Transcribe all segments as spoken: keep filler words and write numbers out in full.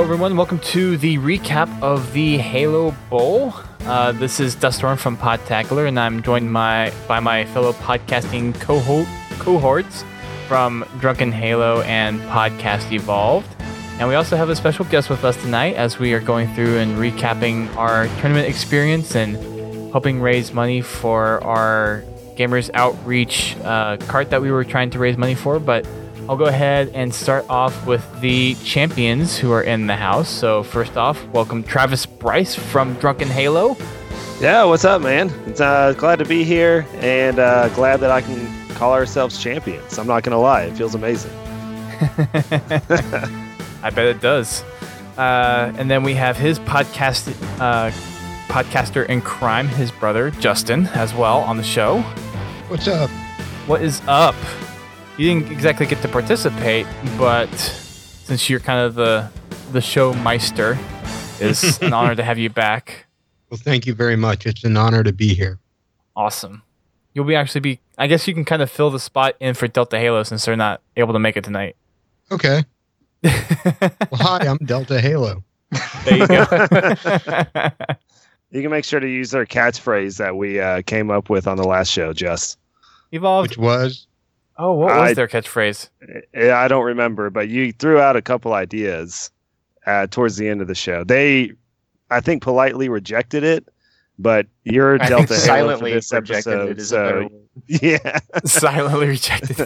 everyone. Welcome to the recap of the Halo Bowl. Uh, this is Dustorm from Podtacular, and I'm joined my, by my fellow podcasting cohort, cohorts from Drunken Halo and Podcast Evolved. And we also have a special guest with us tonight as we are going through and recapping our tournament experience and helping raise money for our Gamers Outreach uh, cart that we were trying to raise money for. But I'll go ahead and start off with the champions who are in the house. So first off, welcome Travis Bryce from Drunken Halo. Yeah, what's up, man? It's uh, glad to be here and uh, glad that I can call ourselves champions. I'm not going to lie. It feels amazing. I bet it does. Uh, and then we have his podcast, uh, podcaster in crime, his brother, Justin, as well on the show. What's up? What is up? You didn't exactly get to participate, but since you're kind of the the show meister, it's an honor to have you back. Well, thank you very much. It's an honor to be here. Awesome. You'll be actually be. I guess you can kind of fill the spot in for Delta Halo since they're not able to make it tonight. Okay. Well, hi, I'm Delta Halo. There you go. You can make sure to use their catchphrase that we uh, came up with on the last show, Just. Evolved. Which was? Oh, what was I, their catchphrase? I don't remember, but you threw out a couple ideas uh, towards the end of the show. They, I think, politely rejected it, but you're I Delta think Halo silently for this rejected episode, it is a better so word. yeah. Silently rejected.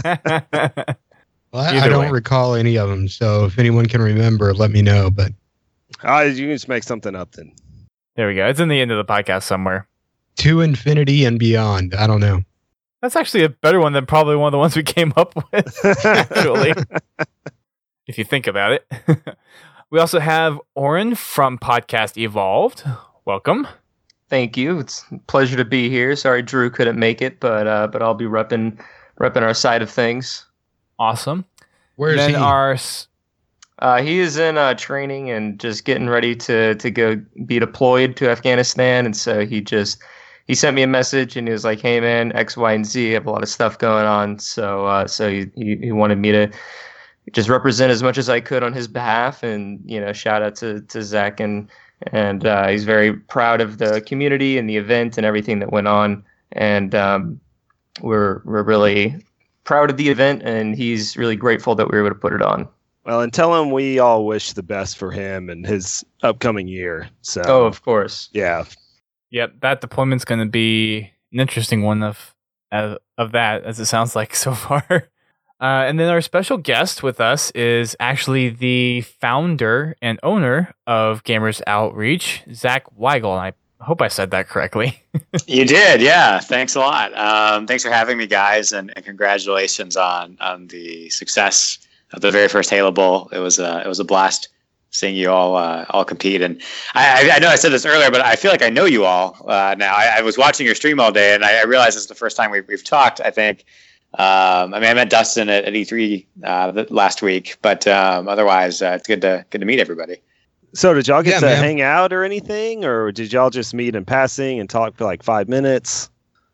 Well, I, I Either don't way. recall any of them, so if anyone can remember, let me know. But Uh, you can just make something up then. There we go. It's in the end of the podcast somewhere. to infinity and beyond. I don't know. That's actually a better one than probably one of the ones we came up with, actually, if you think about it. We also have Oren from Podcast Evolved. Welcome. Thank you. It's a pleasure to be here. Sorry Drew couldn't make it, but uh, but I'll be repping repping our side of things. Awesome. Where's then he? our s- Uh, he is in uh, training and just getting ready to to go be deployed to Afghanistan, and so he just he sent me a message and he was like, "Hey man, X, Y, and Z, I have a lot of stuff going on." So uh, so he, he he wanted me to just represent as much as I could on his behalf, and you know, shout out to to Zach and and uh, he's very proud of the community and the event and everything that went on, and um, we're we're really proud of the event, and he's really grateful that we were able to put it on. Well, and tell him we all wish the best for him and his upcoming year. So, Oh, of course. yeah. Yep, that deployment's going to be an interesting one of of, of that, as it sounds like so far. Uh, and then our special guest with us is actually the founder and owner of Gamers Outreach, Zach Weigel. And I hope I said that correctly. You did, yeah. Thanks a lot. Um, thanks for having me, guys, and, and congratulations on on the success of the very first Halo Bowl. It was a it was a blast seeing you all uh, all compete. And I, I know I said this earlier, but I feel like I know you all uh, now. I, I was watching your stream all day, and I, I realized this is the first time we've we've talked. I think. Um, I mean, I met Dustin at, at E three uh, last week, but um, otherwise, uh, it's good to good to meet everybody. So did y'all get Yeah, to man. hang out or anything, or did y'all just meet in passing and talk for like five minutes?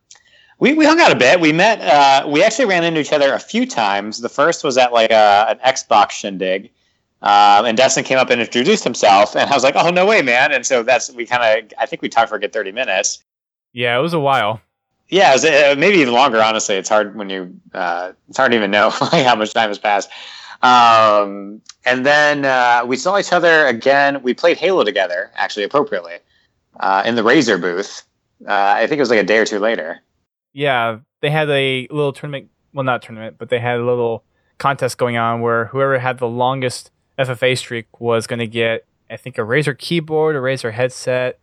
We we hung out a bit. We met. Uh, we actually ran into each other a few times. The first was at like a, an Xbox shindig, um, and Dustin came up and introduced himself, and I was like, "Oh no way, man!" And so that's we kind of. I think we talked for a good thirty minutes. Yeah, it was a while. Yeah, it was, uh, maybe even longer. Honestly, it's hard when you. Uh, it's hard to even know like how much time has passed. Um, and then uh, we saw each other again. We played Halo together, actually, appropriately, uh, in the Razer booth. Uh, I think it was like a day or two later. Yeah, they had a little tournament. Well, not tournament, but they had a little contest going on where whoever had the longest F F A streak was going to get, I think, a Razer keyboard, a Razer headset,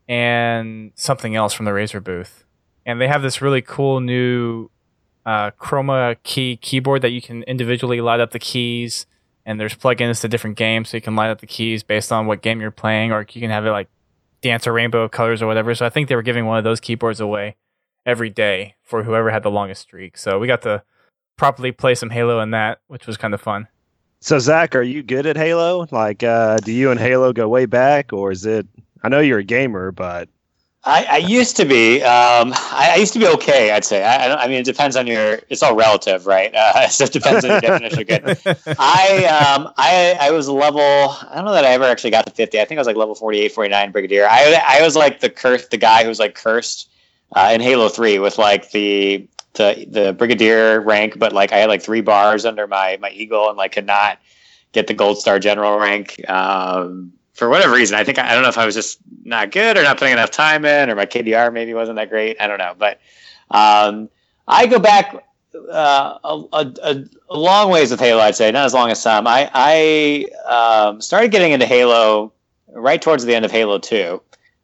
and something else from the Razer booth. And they have this really cool new uh, Chroma key keyboard that you can individually light up the keys, and there's plugins to different games, so you can light up the keys based on what game you're playing, or you can have it like dance a rainbow of colors or whatever. So I think they were giving one of those keyboards away every day for whoever had the longest streak. So we got to properly play some Halo in that, which was kind of fun. So Zach, are you good at Halo? Like, uh, do you and Halo go way back, or is it? I know you're a gamer, but I, I used to be. Um, I, I used to be okay. I'd say. I, I mean, it depends on your. It's all relative, right? Uh, so it depends on your definition of good. I um, I I was level. I don't know that I ever actually got to fifty. I think I was like level forty-eight, forty-nine Brigadier. I I was like the cursed, the guy who was like cursed uh, in Halo three with like the the the Brigadier rank, but like I had like three bars under my my eagle and like could not get the Gold Star General rank. Um, For whatever reason, I think I don't know if I was just not good or not putting enough time in, or my K D R maybe wasn't that great. I don't know, but um, I go back uh, a, a, a long ways with Halo. I'd say not as long as some. I, I um, started getting into Halo right towards the end of Halo two.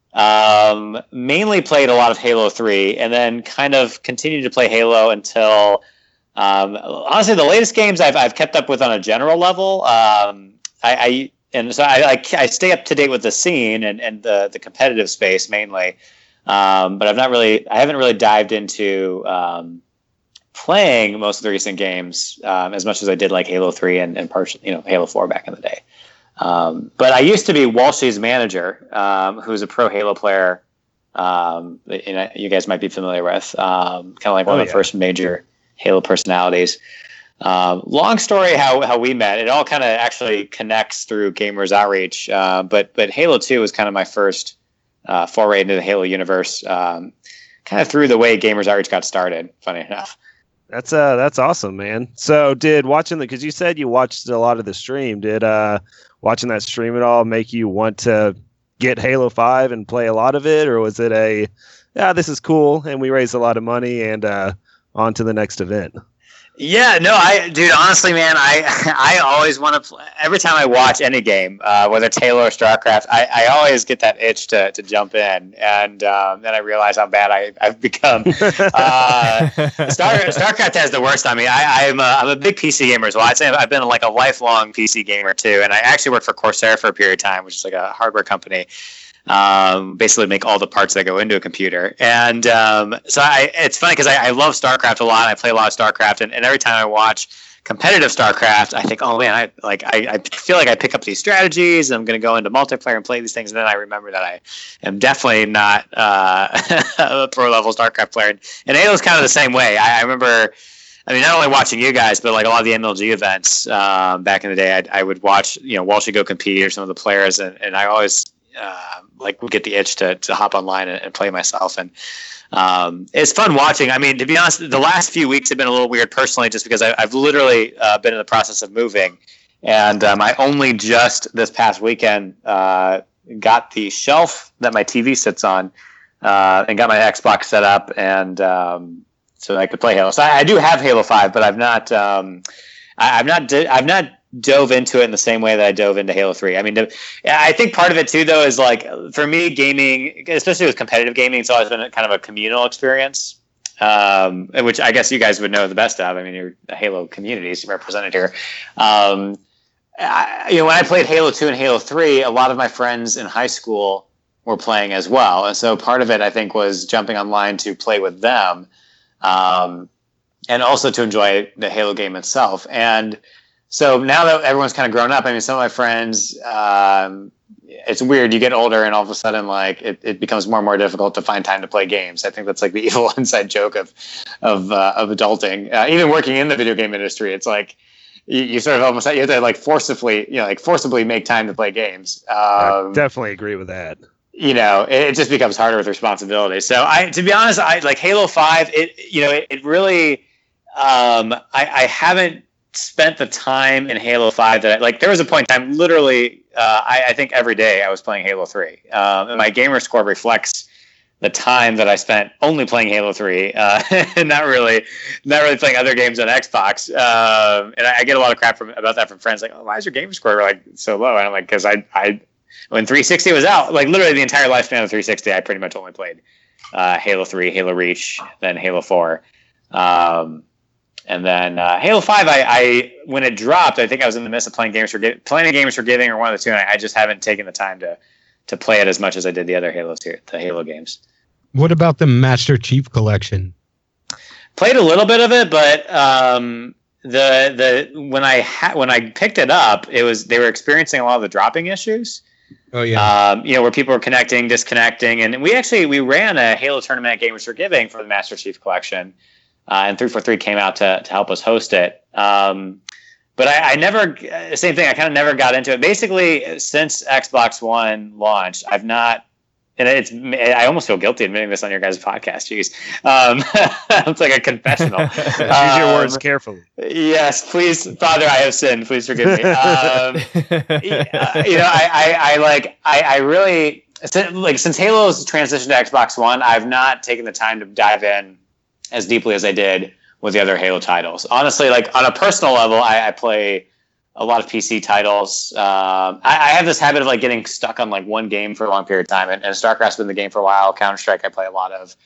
Um, mainly played a lot of Halo three, and then kind of continued to play Halo until um, honestly the latest games I've I've kept up with on a general level. Um, I, I And so I, I, I stay up to date with the scene and, and the, the competitive space mainly, um, but I've not really I haven't really dived into um, playing most of the recent games um, as much as I did like Halo three and, and partial, you know Halo four back in the day. Um, but I used to be Walshy's manager, um, who's a pro Halo player. Um, and you guys might be familiar with, um, kind of like one oh, of the yeah. first major Halo personalities. Um, long story how, how we met. It all kind of actually connects through Gamers Outreach. Uh, but but Halo two was kind of my first uh, foray into the Halo universe. Um, kind of through the way Gamers Outreach got started. Funny enough. That's uh that's awesome, man. So did watching the because you said you watched a lot of the stream. Did uh watching that stream at all make you want to get Halo five and play a lot of it, or was it a yeah this is cool and we raised a lot of money and uh, on to the next event? Yeah, no, I, dude, honestly, man, I, I always want to play. Every time I watch any game, uh, whether it's Halo or StarCraft, I, I always get that itch to, to jump in, and um, then I realize how bad I, I've become. Uh, Star, StarCraft has the worst on me. I, I'm a, I'm a big P C gamer as well. I'd say I've been like a lifelong P C gamer too, and I actually worked for Corsair for a period of time, which is like a hardware company. Um, basically make all the parts that go into a computer. And um, so I, it's funny because I, I love StarCraft a lot. And I play a lot of StarCraft, and, and every time I watch competitive StarCraft, I think, oh man, I like I, I feel like I pick up these strategies. And I'm going to go into multiplayer and play these things, and then I remember that I am definitely not uh, a pro level StarCraft player. And Halo's kind of the same way. I, I remember. I mean, not only watching you guys, but like a lot of the M L G events um, back in the day, I, I would watch, you know, Walshy go compete or some of the players, and, and I always. Uh, like would get the itch to to hop online and, and play myself, and um, it's fun watching. I mean, to be honest, the last few weeks have been a little weird personally, just because I, I've literally uh, been in the process of moving, and um, I only just this past weekend uh, got the shelf that my T V sits on, uh, and got my Xbox set up, and um, so I could play Halo. So I, I do have Halo five, but I've not, um, I, I've not, di- I've not. dove into it in the same way that I dove into Halo three. I mean, I think part of it too, though, is like for me, gaming, especially with competitive gaming, it's always been a, kind of a communal experience, um, which I guess you guys would know the best of. I mean, you're the Halo communities represented here. Um, I, you know, when I played Halo two and Halo three, a lot of my friends in high school were playing as well, and so part of it, I think, was jumping online to play with them, um, and also to enjoy the Halo game itself. And so now that everyone's kind of grown up, I mean, some of my friends, um, it's weird. You get older and all of a sudden, like, it, it becomes more and more difficult to find time to play games. I think that's like the evil inside joke of of uh, of adulting. Uh, even working in the video game industry, it's like you, you sort of almost you have to like forcibly, you know, like forcibly make time to play games. Um, I definitely agree with that. You know, it, it just becomes harder with responsibility. So I, to be honest, I like Halo five. It, you know, it, it really, um, I, I haven't spent the time in Halo five that I, like there was a point in time literally uh, I, I think every day I was playing Halo three, um, and my gamer score reflects the time that I spent only playing Halo three, uh, and not really not really playing other games on Xbox. Um, and I, I get a lot of crap from about that from friends, like, oh, why is your gamer score like so low? And I'm like, because I I when three sixty was out, like literally the entire lifespan of three sixty, I pretty much only played uh, Halo three, Halo Reach, then Halo four. Um, And then uh, Halo five, I, I when it dropped, I think I was in the midst of playing games for playing Games Forgiving or one of the two, and I, I just haven't taken the time to to play it as much as I did the other Halo the Halo games. What about the Master Chief Collection? Played a little bit of it, but um, the the when I ha- when I picked it up, it was they were experiencing a lot of the dropping issues. Oh yeah. Um, you know, where people are connecting, disconnecting, and we actually we ran a Halo tournament at Gamers for Giving for the Master Chief Collection, uh, and three forty-three came out to to help us host it. Um, but I, I never, same thing. I kind of never got into it. Basically, since Xbox One launched, I've not, and it's I almost feel guilty admitting this on your guys' podcast. Jeez, um, it's like a confessional. Use your Um, words carefully. Yes, please, Father, I have sinned. Please forgive me. Um, yeah, you know, I, I, I like, I, I really since, like since Halo's transition to Xbox One, I've not taken the time to dive in as deeply as I did with the other Halo titles. Honestly, like on a personal level, I, I play a lot of P C titles. Um, I, I have this habit of like getting stuck on like one game for a long period of time, and, and StarCraft's been the game for a while. Counter Strike, I play a lot of.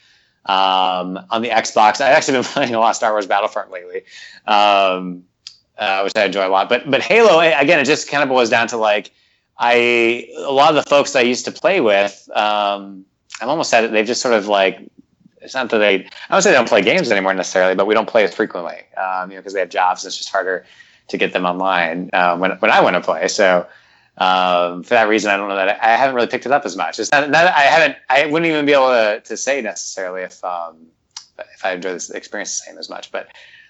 Um, on the Xbox, I've actually been playing a lot of Star Wars Battlefront lately, um, uh, which I enjoy a lot. But but Halo, again, it just kind of boils down to like I a lot of the folks I used to play with. Um, I'm almost at it. They've just sort of like it's not that they. I don't say they don't play games anymore necessarily, but we don't play as frequently, um, you know, because they have jobs. And it's just harder to get them online uh, when when I want to play. So. Um, for that reason, I don't know that I, I haven't really picked it up as much. It's not, not I haven't. I wouldn't even be able to, to say necessarily if um, if I enjoy this experience the same as much. But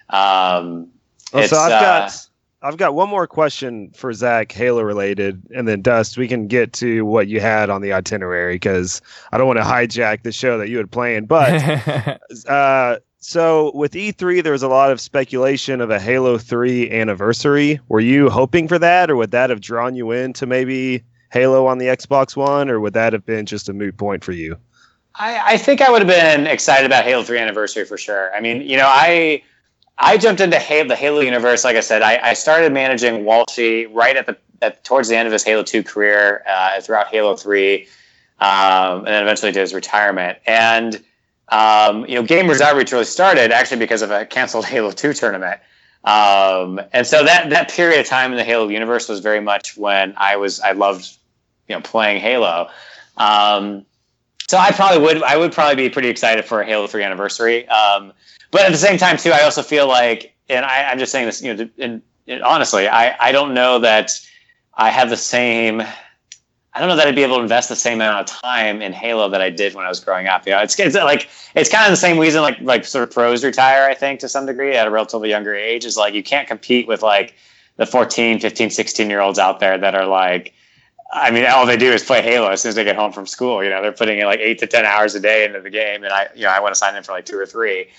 um, Well, it's, so I've uh, got I've got one more question for Zach, Halo related, and then Dust. We can get to what you had on the itinerary because I don't want to hijack the show that you had planned. But uh, so with E three, there was a lot of speculation of a Halo three anniversary. Were you hoping for that, or would that have drawn you into maybe Halo on the Xbox One, or would that have been just a moot point for you? I, I think I would have been excited about Halo three anniversary for sure. I mean, you know, I I jumped into Halo, the Halo universe. Like I said, I, I started managing Walshy right at the at, towards the end of his Halo two career, uh, throughout Halo three, um, and then eventually to his retirement. And Um, you know, Gamers Outreach really started actually because of a canceled Halo two tournament. Um, and so that, that period of time in the Halo universe was very much when I was, I loved, you know, playing Halo. Um, so I probably would, I would probably be pretty excited for a Halo three anniversary. Um, but at the same time too, I also feel like, and I, I'm just saying this, you know, and, and honestly, I, I don't know that I have the same, I don't know that I'd be able to invest the same amount of time in Halo that I did when I was growing up. You know, it's, it's like it's kind of the same reason like like sort of pros retire, I think, to some degree at a relatively younger age. Is like you can't compete with like the fourteen, fifteen, sixteen year olds out there that are like, I mean, all they do is play Halo as soon as they get home from school. You know, they're putting in like eight to ten hours a day into the game, and I, you know, I want to sign in for like two or three.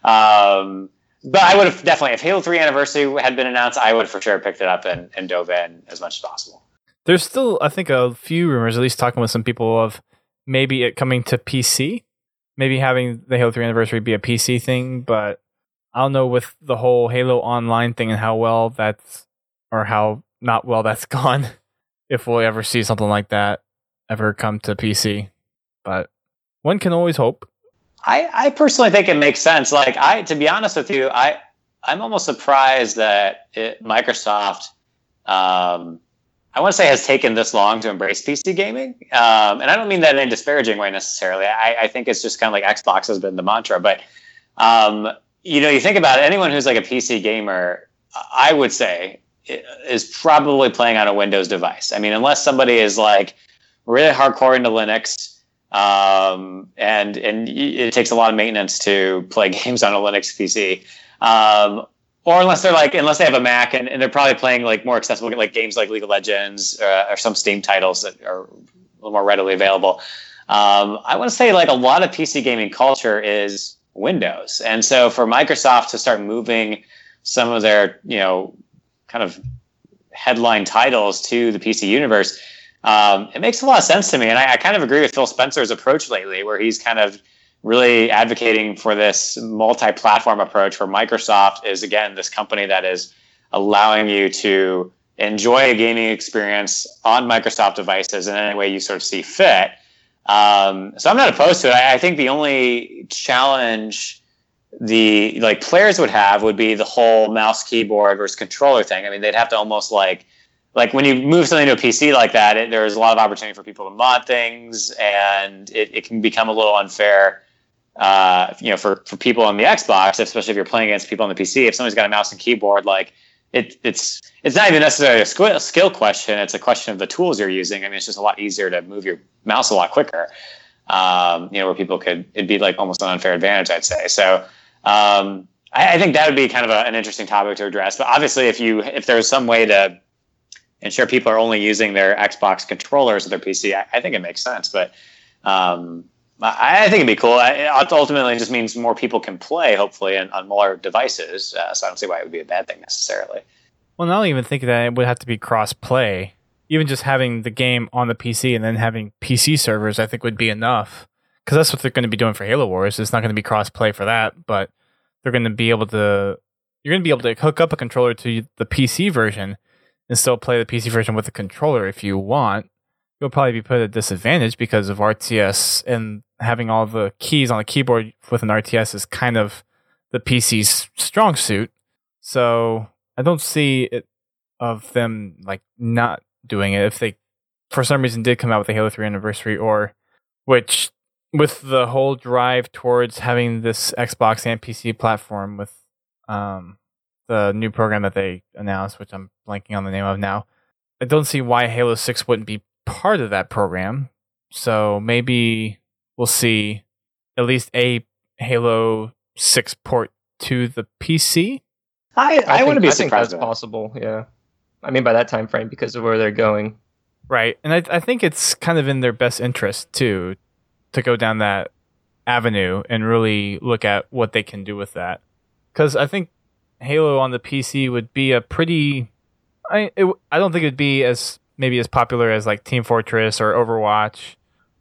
Um, but I would have definitely, if Halo three anniversary had been announced, I would for sure picked it up and, and dove in as much as possible. There's still, I think, a few rumors, at least talking with some people, of maybe it coming to P C. Maybe having the Halo three anniversary be a P C thing, but I don't know with the whole Halo Online thing and how well that's, or how not well that's gone, if we'll ever see something like that ever come to P C. But one can always hope. I, I personally think it makes sense. Like, I, to be honest with you, I, I'm almost surprised that it, Microsoft, um, I want to say, has taken this long to embrace P C gaming. Um, and I don't mean that in a disparaging way necessarily. I, I think it's just kind of like Xbox has been the mantra. But, um, you know, you think about it, anyone who's like a P C gamer, I would say, is probably playing on a Windows device. I mean, unless somebody is like really hardcore into Linux, um, and, and it takes a lot of maintenance to play games on a Linux P C. Um, Or unless they're like, unless they have a Mac and, and they're probably playing like more accessible, like games like League of Legends uh, or some Steam titles that are a little more readily available. Um, I want to say like a lot of P C gaming culture is Windows. And so for Microsoft to start moving some of their, you know, kind of headline titles to the P C universe, um, it makes a lot of sense to me. And I, I kind of agree with Phil Spencer's approach lately, where he's kind of really advocating for this multi-platform approach, where Microsoft is, again, this company that is allowing you to enjoy a gaming experience on Microsoft devices in any way you sort of see fit. Um, so I'm not opposed to it. I, I think the only challenge the like players would have would be the whole mouse, keyboard versus controller thing. I mean, they'd have to almost like, like when you move something to a P C like that, it, there's a lot of opportunity for people to mod things, and it, it can become a little unfair. Uh, you know, for, for people on the Xbox, especially if you're playing against people on the P C, if somebody's got a mouse and keyboard, like it, it's it's not even necessarily a skill, skill question. It's a question of the tools you're using. I mean, it's just a lot easier to move your mouse a lot quicker. Um, you know, where people could, it'd be like almost an unfair advantage, I'd say. So um, I, I think that would be kind of a, an interesting topic to address. But obviously, if you if there's some way to ensure people are only using their Xbox controllers or their P C, I, I think it makes sense. But um, I, I think it'd be cool. I, it ultimately just means more people can play, hopefully, on, on more devices. Uh, so I don't see why it would be a bad thing necessarily. Well, I don't even think that it would have to be cross-play. Even just having the game on the P C and then having P C servers, I think would be enough. Because that's what they're going to be doing for Halo Wars. It's not going to be cross-play for that, but they're going to be able to. You're going to be able to hook up a controller to the P C version and still play the P C version with the controller if you want. You'll probably be put at a disadvantage because of R T S, and having all the keys on the keyboard with an R T S is kind of the P C's strong suit. So I don't see it of them like not doing it if they for some reason did come out with the Halo three anniversary, or which with the whole drive towards having this Xbox and P C platform with um the new program that they announced, which I'm blanking on the name of now. I don't see why Halo six wouldn't be part of that program. So maybe we'll see at least a Halo six port to the P C. I, I, I wouldn't be I surprised. think that's possible, yeah. I mean, by that time frame, because of where they're going. Right. And I, I think it's kind of in their best interest, too, to go down that avenue and really look at what they can do with that. Because I think Halo on the P C would be a pretty... I it, I don't think it would be as maybe as popular as like Team Fortress or Overwatch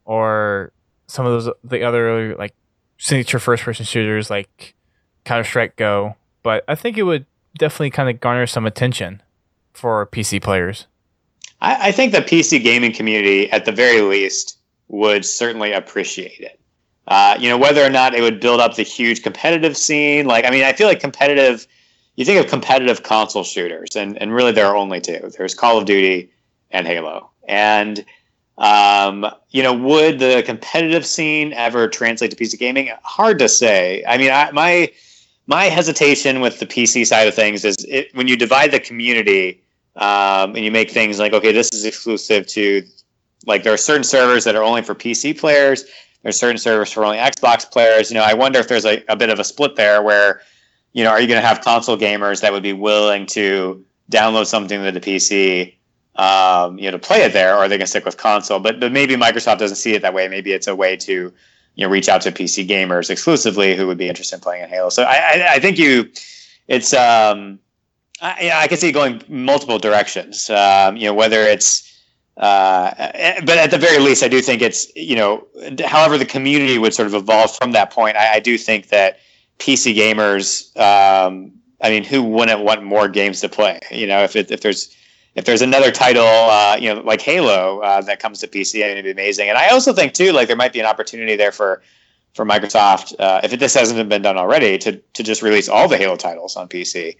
or some of those the other like signature first-person shooters like Counter-Strike Go. But I think it would definitely kind of garner some attention for P C players. I, I think the P C gaming community, at the very least, would certainly appreciate it. Uh, you know, whether or not it would build up the huge competitive scene. Like, I mean, I feel like competitive, you think of competitive console shooters, and, and really there are only two. There's Call of Duty and Halo. And, um, you know, would the competitive scene ever translate to P C gaming? Hard to say. I mean, I, my... My hesitation with the P C side of things is it, when you divide the community um, and you make things like, okay, this is exclusive to, like, there are certain servers that are only for P C players. There's certain servers for only Xbox players. You know, I wonder if there's a, a bit of a split there where, you know, are you going to have console gamers that would be willing to download something to the P C, um, you know, to play it there, or are they going to stick with console? But, but maybe Microsoft doesn't see it that way. Maybe it's a way to, you know, reach out to P C gamers exclusively who would be interested in playing in Halo. So I, I, I think you, it's, um, I, I can see it going multiple directions. Um, you know, whether it's, uh, but at the very least, I do think it's, you know, however the community would sort of evolve from that point. I, I do think that P C gamers, um, I mean, who wouldn't want more games to play? You know, if it, if there's If there's another title, uh, you know, like Halo uh, that comes to P C, I mean, it'd be amazing. And I also think too, like there might be an opportunity there for for Microsoft, uh, if it, this hasn't been done already, to to just release all the Halo titles on P C,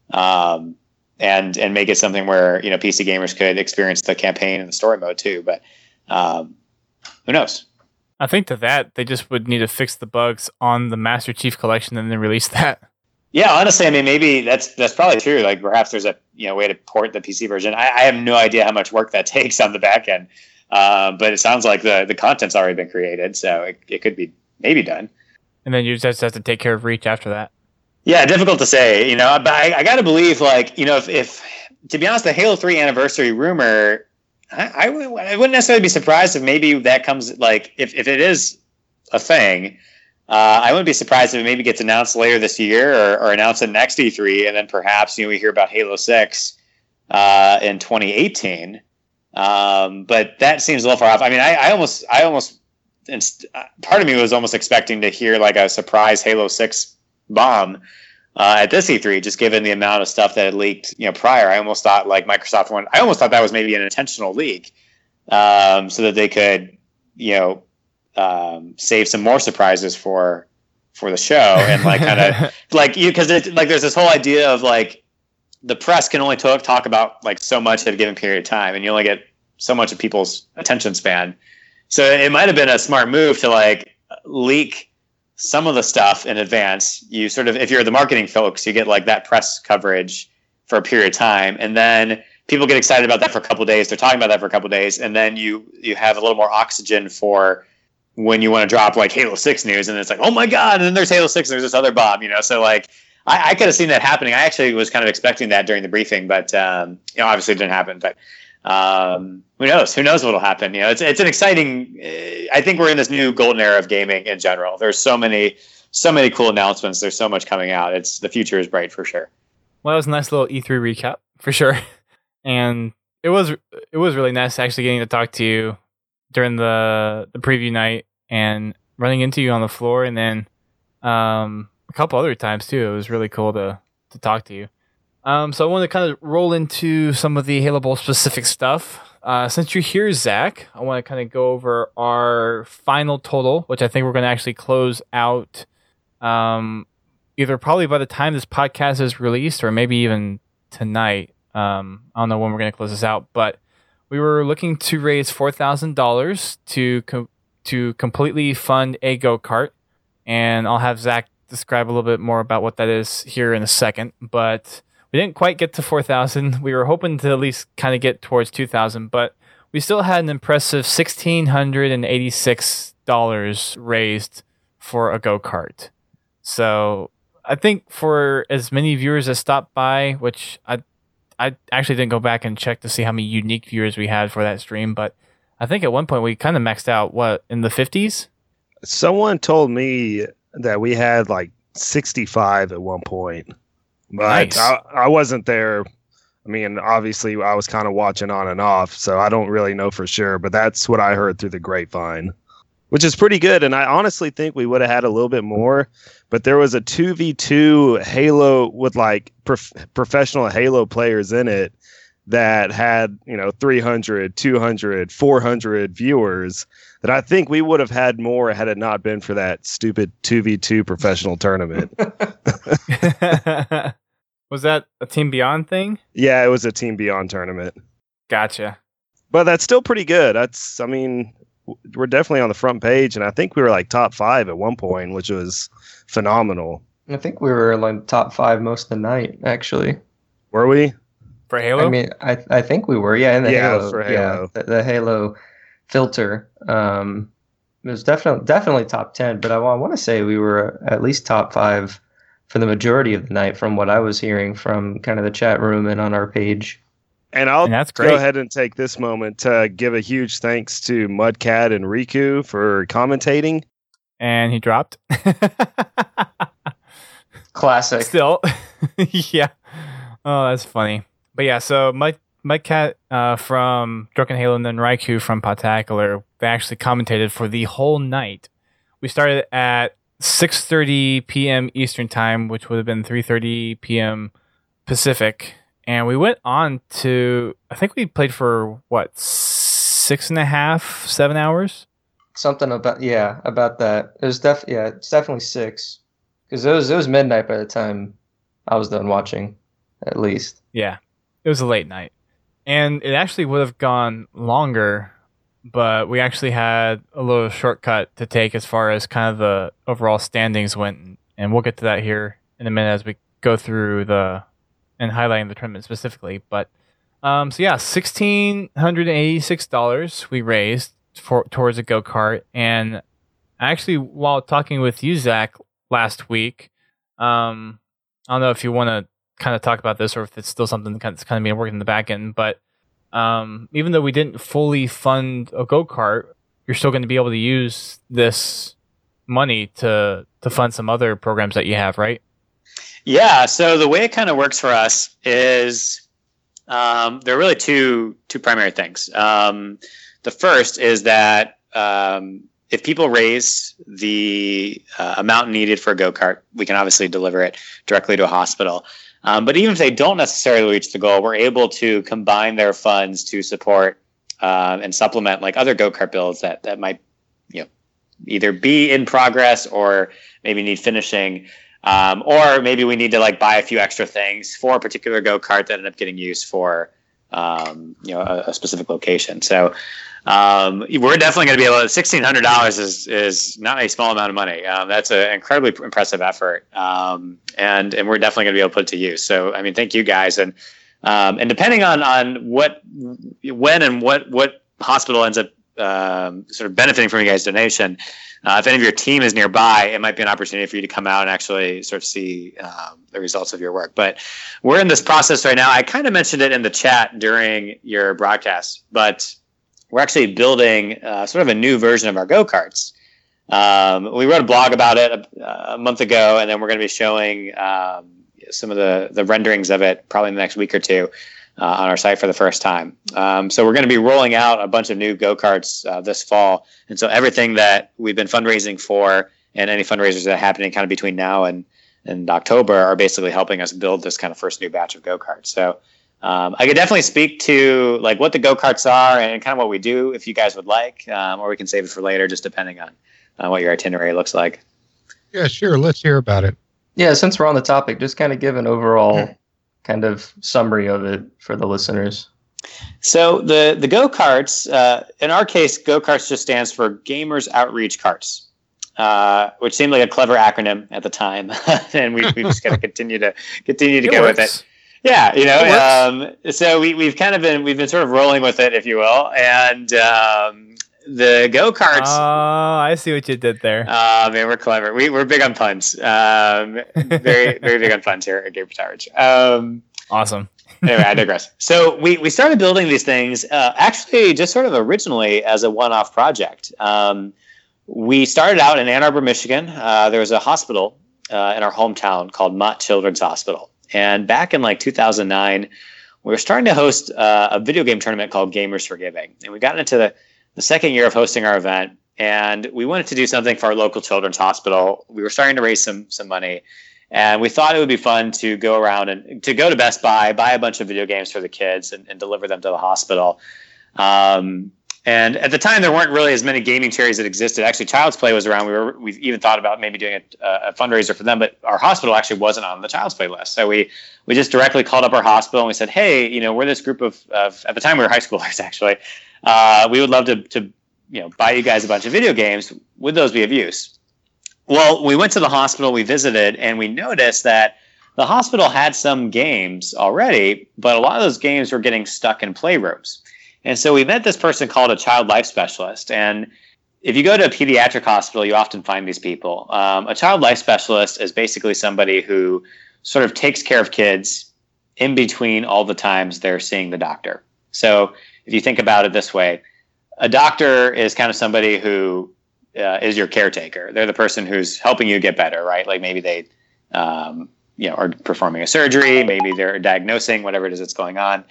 um, and and make it something where, you know, P C gamers could experience the campaign and the story mode too. But um, who knows? I think to that they just would need to fix the bugs on the Master Chief Collection and then release that. Yeah, honestly, I mean, maybe that's that's probably true. Like, perhaps there's a you know way to port the P C version. I, I have no idea how much work that takes on the back end, uh, but it sounds like the the content's already been created, so it, it could be maybe done. And then you just have to take care of Reach after that. Yeah, difficult to say, you know. But I, I got to believe, like, you know, if, if to be honest, the Halo three anniversary rumor, I, I, w- I wouldn't necessarily be surprised if maybe that comes like if if it is a thing. Uh, I wouldn't be surprised if it maybe gets announced later this year or, or announced at next E three, and then perhaps you know we hear about Halo six uh, in twenty eighteen. Um, but that seems a little far off. I mean, I, I almost, I almost, inst- part of me was almost expecting to hear like a surprise Halo six bomb uh, at this E three, just given the amount of stuff that had leaked, you know, prior. I almost thought like Microsoft wanted, I almost thought that was maybe an intentional leak, um, so that they could, you know. Um, save some more surprises for for the show, and like kind of like you because like there's this whole idea of like the press can only talk talk about like so much at a given period of time, and you only get so much of people's attention span. So it might have been a smart move to like leak some of the stuff in advance. You sort of, if you're the marketing folks, you get like that press coverage for a period of time, and then people get excited about that for a couple of days. They're talking about that for a couple of days, and then you you have a little more oxygen for when you want to drop like Halo six news, and it's like, oh my god, and then there's Halo six, and there's this other bomb, you know. So like, I, I could have seen that happening. I actually was kind of expecting that during the briefing, but um, you know, obviously it didn't happen. But um, who knows? Who knows what'll happen? You know, it's it's an exciting. Uh, I think we're in this new golden era of gaming in general. There's so many so many cool announcements. There's so much coming out. It's the future is bright for sure. Well, that was a nice little E three recap for sure, and it was it was really nice actually getting to talk to you during the the preview night and running into you on the floor, and then um, a couple other times too. It was really cool to to talk to you. Um, so I want to kind of roll into some of the Halo Bowl specific stuff. Uh, since you're here, Zach, I want to kind of go over our final total, which I think we're going to actually close out um, either probably by the time this podcast is released or maybe even tonight. Um, I don't know when we're going to close this out, but we were looking to raise four thousand dollars to com- to completely fund a go-kart, and I'll have Zach describe a little bit more about what that is here in a second, but we didn't quite get to four thousand. We were hoping to at least kind of get towards two thousand, but we still had an impressive one thousand six hundred eighty-six dollars raised for a go-kart. So I think for as many viewers as stopped by, which I I actually didn't go back and check to see how many unique viewers we had for that stream, but I think at one point we kind of maxed out, what, in the fifties? Someone told me that we had like sixty-five at one point. But Nice. I, I wasn't there. I mean, obviously, I was kind of watching on and off, so I don't really know for sure. But that's what I heard through the grapevine, which is pretty good. And I honestly think we would have had a little bit more. But there was a two v two Halo with like prof- professional Halo players in it that had, you know, three hundred, two hundred, four hundred viewers that I think we would have had more had it not been for that stupid two v two professional tournament. Was that a Team Beyond thing? Yeah, it was a Team Beyond tournament. Gotcha. But that's still pretty good. That's, I mean, we're definitely on the front page, and I think we were like top five at one point, which was phenomenal. I think we were like top five most of the night, actually. Were we? For Halo? I mean, I I think we were, yeah, in the Yeah, Halo, for Halo. yeah, the, the Halo filter. Um, it was definitely definitely top ten, but I, I want to say we were at least top five for the majority of the night, from what I was hearing from kind of the chat room and on our page. And I'll And that's go great. ahead and take this moment to give a huge thanks to Mudcat and Riku for commentating. And he dropped. Classic. Still. Yeah. Oh, that's funny. But yeah, so Mike Mike Cat uh, from Drunken Halo and then Raikou from Potacular, they actually commentated for the whole night. We started at six thirty p.m. Eastern time, which would have been three thirty p.m. Pacific. And we went on to, I think we played for, what, six and a half, seven hours? Something about yeah about that. It was def yeah it's definitely six, because it was it was midnight by the time I was done watching, at least. Yeah, it was a late night. And it actually would have gone longer, but we actually had a little shortcut to take as far as kind of the overall standings went. And we'll get to that here in a minute as we go through the and highlighting the tournament specifically. But um, so yeah, one thousand six hundred eighty-six dollars we raised for towards a go-kart. And actually, while talking with you, Zach, last week, um, I don't know if you want to kind of talk about this or if it's still something that's kind of being worked in the back end, but um, even though we didn't fully fund a go-kart, you're still going to be able to use this money to to fund some other programs that you have, right? Yeah. So the way it kind of works for us is um, there are really two two primary things. Um, the first is that um, if people raise the uh, amount needed for a go-kart, we can obviously deliver it directly to a hospital. Um, but even if they don't necessarily reach the goal, we're able to combine their funds to support uh, and supplement like other go-kart builds that that might, you know, either be in progress or maybe need finishing, um, or maybe we need to like buy a few extra things for a particular go-kart that end up getting used for um, you know, a, a specific location. So um, we're definitely going to be able to, sixteen hundred dollars is, is not a small amount of money. Um, that's an incredibly impressive effort. Um, and, and we're definitely going to be able to put it to use. So, I mean, thank you guys. And, um, and depending on, on what, when and what, what hospital ends up um, sort of benefiting from you guys' donation, uh, if any of your team is nearby, it might be an opportunity for you to come out and actually sort of see um, the results of your work. But we're in this process right now. I kind of mentioned it in the chat during your broadcast, but we're actually building uh, sort of a new version of our go-karts. Um, we wrote a blog about it a, a month ago, and then we're going to be showing um, some of the, the renderings of it probably in the next week or two uh, on our site for the first time. Um, so we're going to be rolling out a bunch of new go-karts uh, this fall. And so everything that we've been fundraising for and any fundraisers that are happening kind of between now and, and October are basically helping us build this kind of first new batch of go-karts. So Um, I could definitely speak to like what the go-karts are and kind of what we do if you guys would like, um, or we can save it for later, just depending on uh, what your itinerary looks like. Yeah, sure. Let's hear about it. Yeah, since we're on the topic, just kind of give an overall kind of summary of it for the listeners. So the, the go-karts, uh, in our case, go-karts just stands for Gamers Outreach Karts, uh, which seemed like a clever acronym at the time. And we, we've just got to continue to continue to It go works. with it. Yeah, you know, um, so we, we've kind of been, we've been sort of rolling with it, if you will. And um, the go-karts. Oh, I see what you did there. Oh, man, we're clever. We, we're big on puns. Um, very, very big on puns here at Game Touch. Um, Awesome. anyway, I digress. So we, we started building these things uh, actually just sort of originally as a one-off project. Um, we started out in Ann Arbor, Michigan. Uh, there was a hospital uh, in our hometown called Mott Children's Hospital. And back in like two thousand nine, we were starting to host uh, a video game tournament called Gamers for Giving. And we got into the, the second year of hosting our event. And we wanted to do something for our local children's hospital. We were starting to raise some some money. And we thought it would be fun to go around and to go to Best Buy, buy a bunch of video games for the kids and, and deliver them to the hospital. Um, and at the time, there weren't really as many gaming charities that existed. Actually, Child's Play was around. We were we even thought about maybe doing a, a fundraiser for them, but our hospital actually wasn't on the Child's Play list. So we we just directly called up our hospital and we said, hey, you know, we're this group of, of at the time we were high schoolers actually. Uh, we would love to to you know buy you guys a bunch of video games. Would those be of use? Well, we went to the hospital, we visited, and we noticed that the hospital had some games already, but a lot of those games were getting stuck in playrooms. And so we met this person called a child life specialist. And if you go to a pediatric hospital, you often find these people. Um, a child life specialist is basically somebody who sort of takes care of kids in between all the times they're seeing the doctor. So if you think about it this way, a doctor is kind of somebody who uh, is your caretaker. They're the person who's helping you get better, right? Like maybe they um, you know, are performing a surgery, maybe they're diagnosing whatever it is that's going on.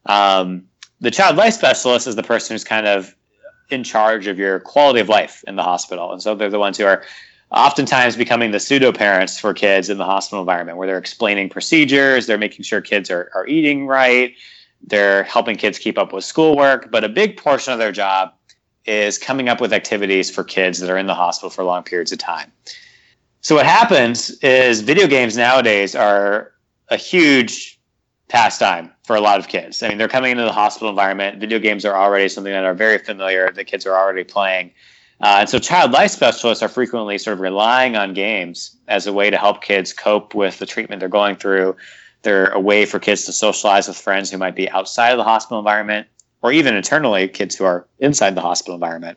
Um, The child life specialist is the person who's kind of in charge of your quality of life in the hospital. And so they're the ones who are oftentimes becoming the pseudo parents for kids in the hospital environment, where they're explaining procedures, they're making sure kids are, are eating right, they're helping kids keep up with schoolwork. But a big portion of their job is coming up with activities for kids that are in the hospital for long periods of time. So what happens is video games nowadays are a huge pastime for a lot of kids. I mean, they're coming into the hospital environment. Video games are already something that are very familiar, that kids are already playing. Uh, and so child life specialists are frequently sort of relying on games as a way to help kids cope with the treatment they're going through. They're a way for kids to socialize with friends who might be outside of the hospital environment, or even internally, kids who are inside the hospital environment.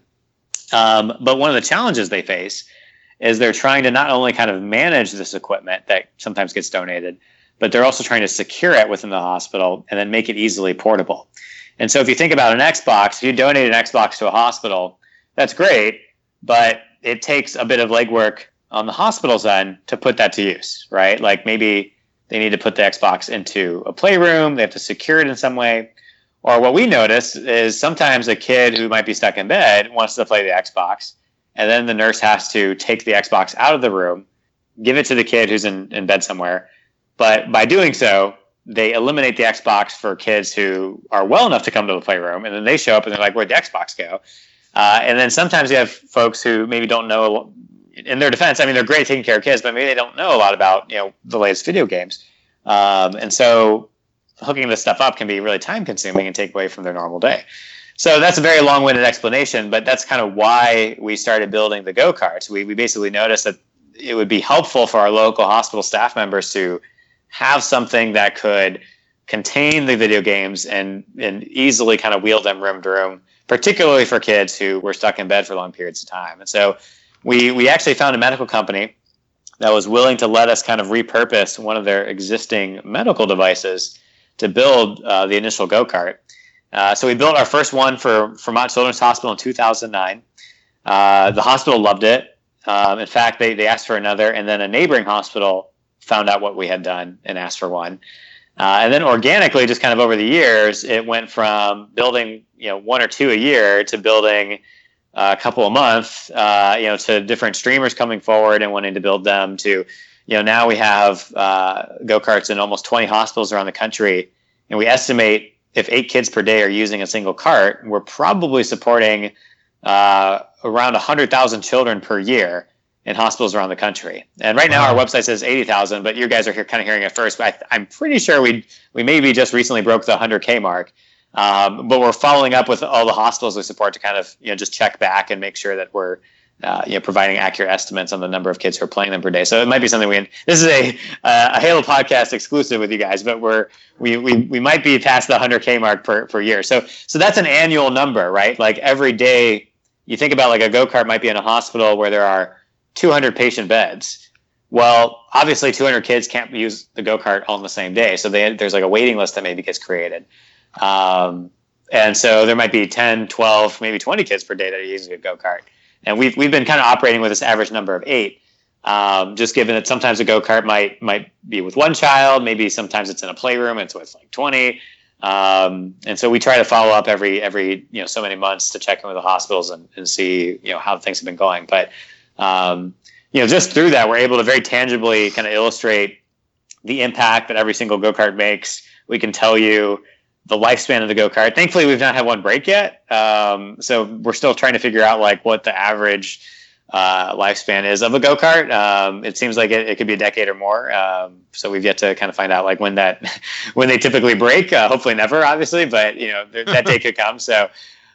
Um, but one of the challenges they face is they're trying to not only kind of manage this equipment that sometimes gets donated, but they're also trying to secure it within the hospital and then make it easily portable. And so if you think about an Xbox, if you donate an Xbox to a hospital, that's great, but it takes a bit of legwork on the hospital's end to put that to use, right? Like maybe they need to put the Xbox into a playroom, they have to secure it in some way. Or what we notice is sometimes a kid who might be stuck in bed wants to play the Xbox, and then the nurse has to take the Xbox out of the room, give it to the kid who's in, in bed somewhere. But by doing so, they eliminate the Xbox for kids who are well enough to come to the playroom, and then they show up and they're like, where'd the Xbox go? Uh, and then sometimes you have folks who maybe don't know, in their defense, I mean, they're great at taking care of kids, but maybe they don't know a lot about, you know, the latest video games. Um, and so hooking this stuff up can be really time consuming and take away from their normal day. So that's a very long-winded explanation, but that's kind of why we started building the go-karts. We, we basically noticed that it would be helpful for our local hospital staff members to have something that could contain the video games and, and easily kind of wheel them room to room, particularly for kids who were stuck in bed for long periods of time. And so we, we actually found a medical company that was willing to let us kind of repurpose one of their existing medical devices to build uh, the initial go-kart. Uh, so we built our first one for Vermont Children's Hospital in two thousand nine. Uh, the hospital loved it. Um, in fact, they, they asked for another, and then a neighboring hospital found out what we had done and asked for one. Uh, and then organically, just kind of over the years, it went from building, you know, one or two a year to building uh, a couple a month, uh, you know, to different streamers coming forward and wanting to build them to, you know, now we have uh, go-karts in almost twenty hospitals around the country. And we estimate if eight kids per day are using a single cart, we're probably supporting uh, around one hundred thousand children per year in hospitals around the country. And right now wow. our website says eighty thousand, but you guys are here kind of hearing it first. But I, I'm pretty sure we we maybe just recently broke the one hundred K mark. Um, but we're following up with all the hospitals we support to kind of, you know, just check back and make sure that we're uh, you know, providing accurate estimates on the number of kids who are playing them per day. So it might be something we, this is a, uh, a Halo podcast exclusive with you guys, but we're, we, we, we might be past the one hundred K mark per, per year. So, so that's an annual number, right? Like every day you think about like a go-kart might be in a hospital where there are two hundred patient beds. Well, obviously two hundred kids can't use the go-kart all in the same day. So they, there's like a waiting list that maybe gets created. Um, and so there might be ten, twelve, maybe twenty kids per day that are using a go-kart. And we've we've been kind of operating with this average number of eight, um, just given that sometimes a go-kart might might be with one child, maybe sometimes it's in a playroom, it's with like twenty, um, and so we try to follow up every every you know so many months to check in with the hospitals and, and see you know how things have been going. But um, you know just through that, we're able to very tangibly kind of illustrate the impact that every single go-kart makes. We can tell you the lifespan of the go-kart. Thankfully, we've not had one break yet. Um, so we're still trying to figure out like what the average uh, lifespan is of a go-kart. Um, it seems like it, it could be a decade or more. Um, so we've yet to kind of find out like when that, when they typically break, uh, hopefully never obviously, but you know, th- that day could come. So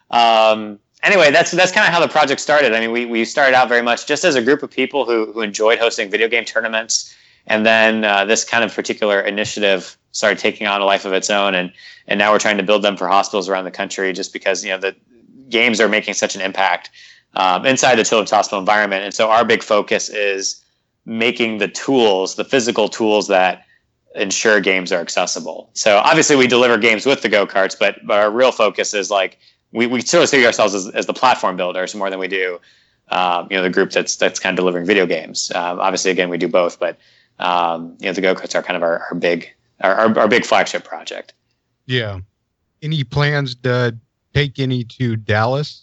um, anyway, that's, that's kind of how the project started. I mean, we, we started out very much just as a group of people who, who enjoyed hosting video game tournaments. And then uh, this kind of particular initiative started taking on a life of its own, and and now we're trying to build them for hospitals around the country, just because you know the games are making such an impact um, inside the children's hospital environment. And so our big focus is making the tools, the physical tools that ensure games are accessible. So obviously we deliver games with the go-karts, but but our real focus is like we we sort of see ourselves as, as the platform builders more than we do um, you know the group that's that's kind of delivering video games. Um, obviously, again, we do both, but um, you know the go-karts are kind of our, our big our, our our big flagship project. Yeah. Any plans to take any to Dallas?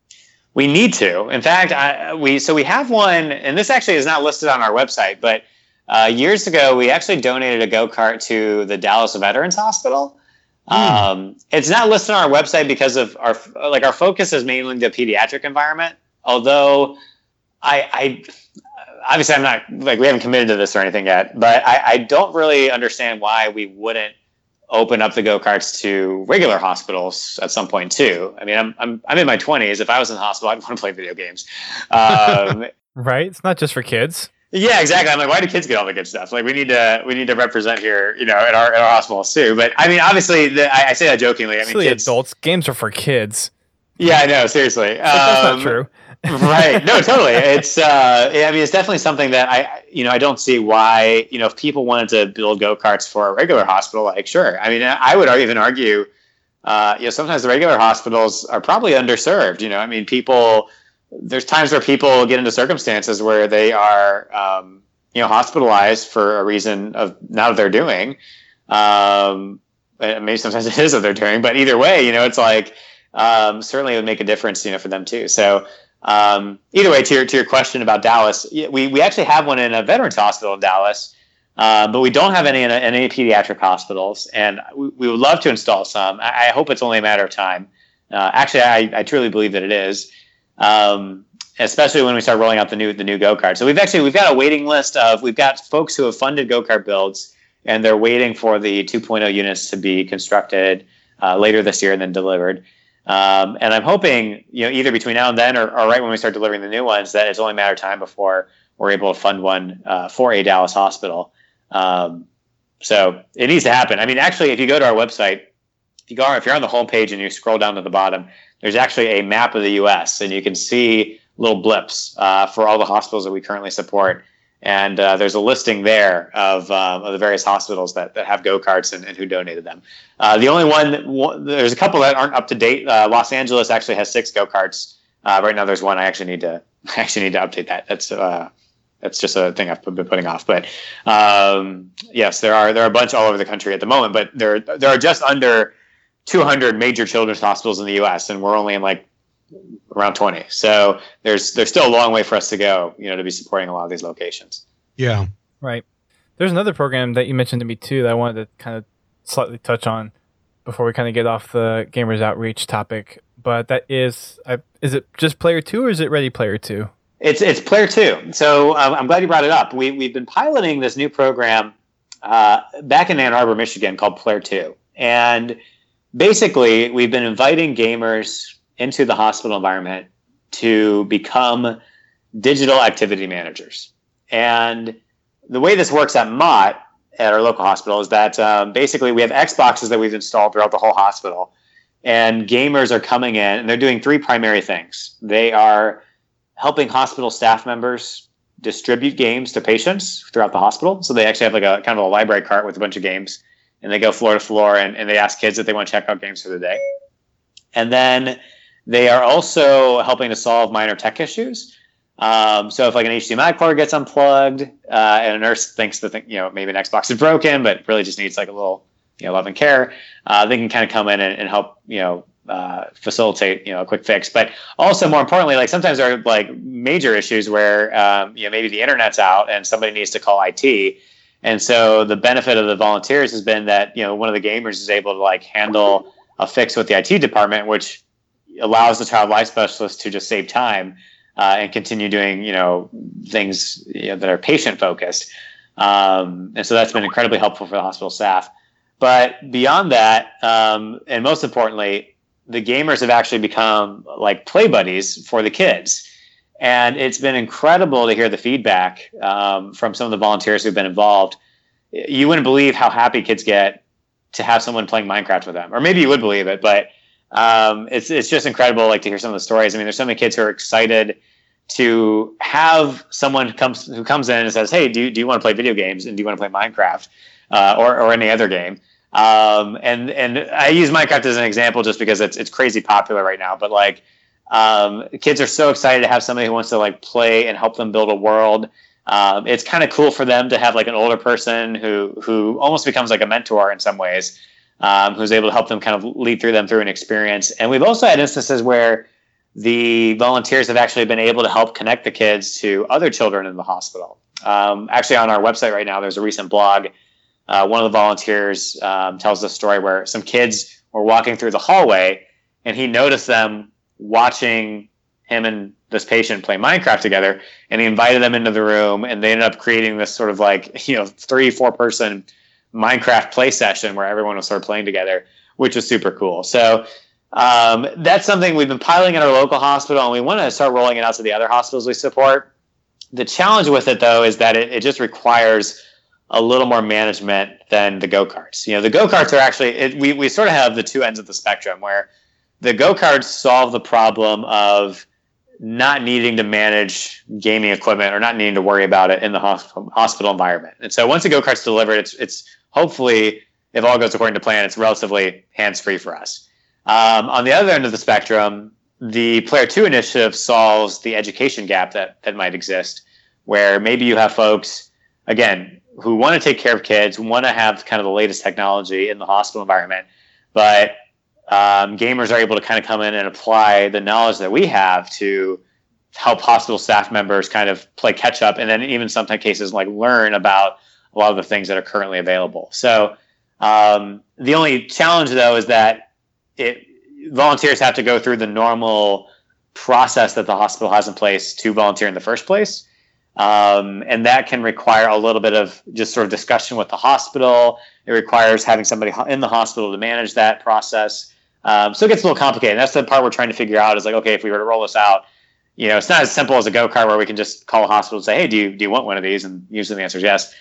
We need to. In fact, I, we so we have one, and this actually is not listed on our website, but uh, years ago we actually donated a go-kart to the Dallas Veterans Hospital. Mm. Um, it's not listed on our website because of our like our focus is mainly the pediatric environment. Although I, I obviously I'm not like we haven't committed to this or anything yet, but I, I don't really understand why we wouldn't open up the go-karts to regular hospitals at some point too. I mean, I'm I'm I'm in my twenties. If I was in the hospital, I'd want to play video games. Um, right? It's not just for kids. Yeah, exactly. I'm like, why do kids get all the good stuff? Like, we need to we need to represent here, you know, at our at our hospitals too. But I mean, obviously, the, I, I say that jokingly. I mean, Silly kids, adults, games are for kids. Yeah, I know. Seriously, But that's Um, not true. Right. No, totally. It's, uh, I mean, it's definitely something that I, you know, I don't see why, you know, if people wanted to build go-karts for a regular hospital, like, sure. I mean, I would even argue, uh, you know, sometimes the regular hospitals are probably underserved. You know, I mean, people, there's times where people get into circumstances where they are, um, you know, hospitalized for a reason of not what they're doing. Um, maybe sometimes it is what they're doing, but either way, you know, it's like, um, certainly it would make a difference, you know, for them too. So, Um, either way, to your, to your question about Dallas, we, we actually have one in a veterans hospital in Dallas, uh, but we don't have any in, a, in any pediatric hospitals, and we, we would love to install some. I, I hope it's only a matter of time. Uh, actually, I, I truly believe that it is, um, especially when we start rolling out the new the new go-kart. So we've actually we've got a waiting list of we've got folks who have funded go-kart builds, and they're waiting for the two point oh units to be constructed uh, later this year and then delivered. Um, and I'm hoping, you know, either between now and then or, or right when we start delivering the new ones, that it's only a matter of time before we're able to fund one uh, for a Dallas hospital. Um, so it needs to happen. I mean, actually, if you go to our website, if you go, if you're on the homepage and you scroll down to the bottom, there's actually a map of the U S and you can see little blips uh, for all the hospitals that we currently support. And uh, there's a listing there of, um, of the various hospitals that, that have go-karts and, and who donated them. Uh, the only one, that, one, there's a couple that aren't up to date. Uh, Los Angeles actually has six go-karts. Uh, right now there's one. I actually need to, I actually need to update that. That's, uh, that's just a thing I've been putting off. But um, yes, there are, there are a bunch all over the country at the moment, but there, there are just under two hundred major children's hospitals in the U S and we're only in like around twenty. So there's there's still a long way for us to go, you know, to be supporting a lot of these locations. Yeah. Right. There's another program that you mentioned to me too that I wanted to kind of slightly touch on before we kind of get off the Gamers Outreach topic. But that is, I, is it just Player Two or is it Ready Player Two? It's it's Player Two. So um, I'm glad you brought it up. We we've been piloting this new program uh, back in Ann Arbor, Michigan, called Player Two, and basically we've been inviting gamers into the hospital environment to become digital activity managers. And the way this works at Mott, at our local hospital, is that um, basically we have Xboxes that we've installed throughout the whole hospital. And gamers are coming in, and they're doing three primary things. They are helping hospital staff members distribute games to patients throughout the hospital. So they actually have like a kind of a library cart with a bunch of games. And they go floor to floor, and, and they ask kids if they want to check out games for the day. And then they are also helping to solve minor tech issues. Um, so if like an H D M I cord gets unplugged uh, and a nurse thinks that, you know, maybe an Xbox is broken, but really just needs like a little, you know, love and care, uh, they can kind of come in and, and help, you know, uh, facilitate, you know, a quick fix. But also more importantly, like sometimes there are like major issues where, um, you know, maybe the internet's out and somebody needs to call I T. And so the benefit of the volunteers has been that, you know, one of the gamers is able to like handle a fix with the I T department, which allows the child life specialist to just save time uh, and continue doing, you know, things you know, that are patient focused. Um, and so that's been incredibly helpful for the hospital staff. But beyond that, um, and most importantly, the gamers have actually become like play buddies for the kids. And it's been incredible to hear the feedback um, from some of the volunteers who've been involved. You wouldn't believe how happy kids get to have someone playing Minecraft with them. Or maybe you would believe it, but um, it's it's just incredible like to hear some of the stories. I mean, there's so many kids who are excited to have someone comes who comes in and says, hey, do you, do you want to play video games? And do you want to play Minecraft uh, or, or any other game? Um, and and I use Minecraft as an example just because it's it's crazy popular right now. But like, Um, kids are so excited to have somebody who wants to like play and help them build a world. Um, it's kind of cool for them to have like an older person who who almost becomes like a mentor in some ways, um, who's able to help them kind of lead through them through an experience. And we've also had instances where the volunteers have actually been able to help connect the kids to other children in the hospital. Um, actually, on our website right now, there's a recent blog. Uh, one of the volunteers um, tells the story where some kids were walking through the hallway, and he noticed them watching him and this patient play Minecraft together, and he invited them into the room, and they ended up creating this sort of like, you know, three, four person Minecraft play session where everyone was sort of playing together, which was super cool. So um, that's something we've been piloting at our local hospital, and we want to start rolling it out to the other hospitals we support. The challenge with it, though, is that it, it just requires a little more management than the go-karts. You know, the go-karts are actually, it, we, we sort of have the two ends of the spectrum where the go-karts solve the problem of not needing to manage gaming equipment or not needing to worry about it in the hospital, hospital environment. And so once a go-kart's delivered, it's it's hopefully, if all goes according to plan, it's relatively hands-free for us. Um, on the other end of the spectrum, the Player Two initiative solves the education gap that, that might exist, where maybe you have folks, again, who want to take care of kids, who want to have kind of the latest technology in the hospital environment, but um, gamers are able to kind of come in and apply the knowledge that we have to help hospital staff members kind of play catch up, and then even sometimes cases like learn about a lot of the things that are currently available. So um, the only challenge, though, is that it volunteers have to go through the normal process that the hospital has in place to volunteer in the first place. Um, and that can require a little bit of just sort of discussion with the hospital. It requires having somebody in the hospital to manage that process. Um, so it gets a little complicated. That's the part we're trying to figure out is like, okay, if we were to roll this out, you know, it's not as simple as a go-kart where we can just call a hospital and say, hey, do you, do you want one of these? And usually the answer is yes.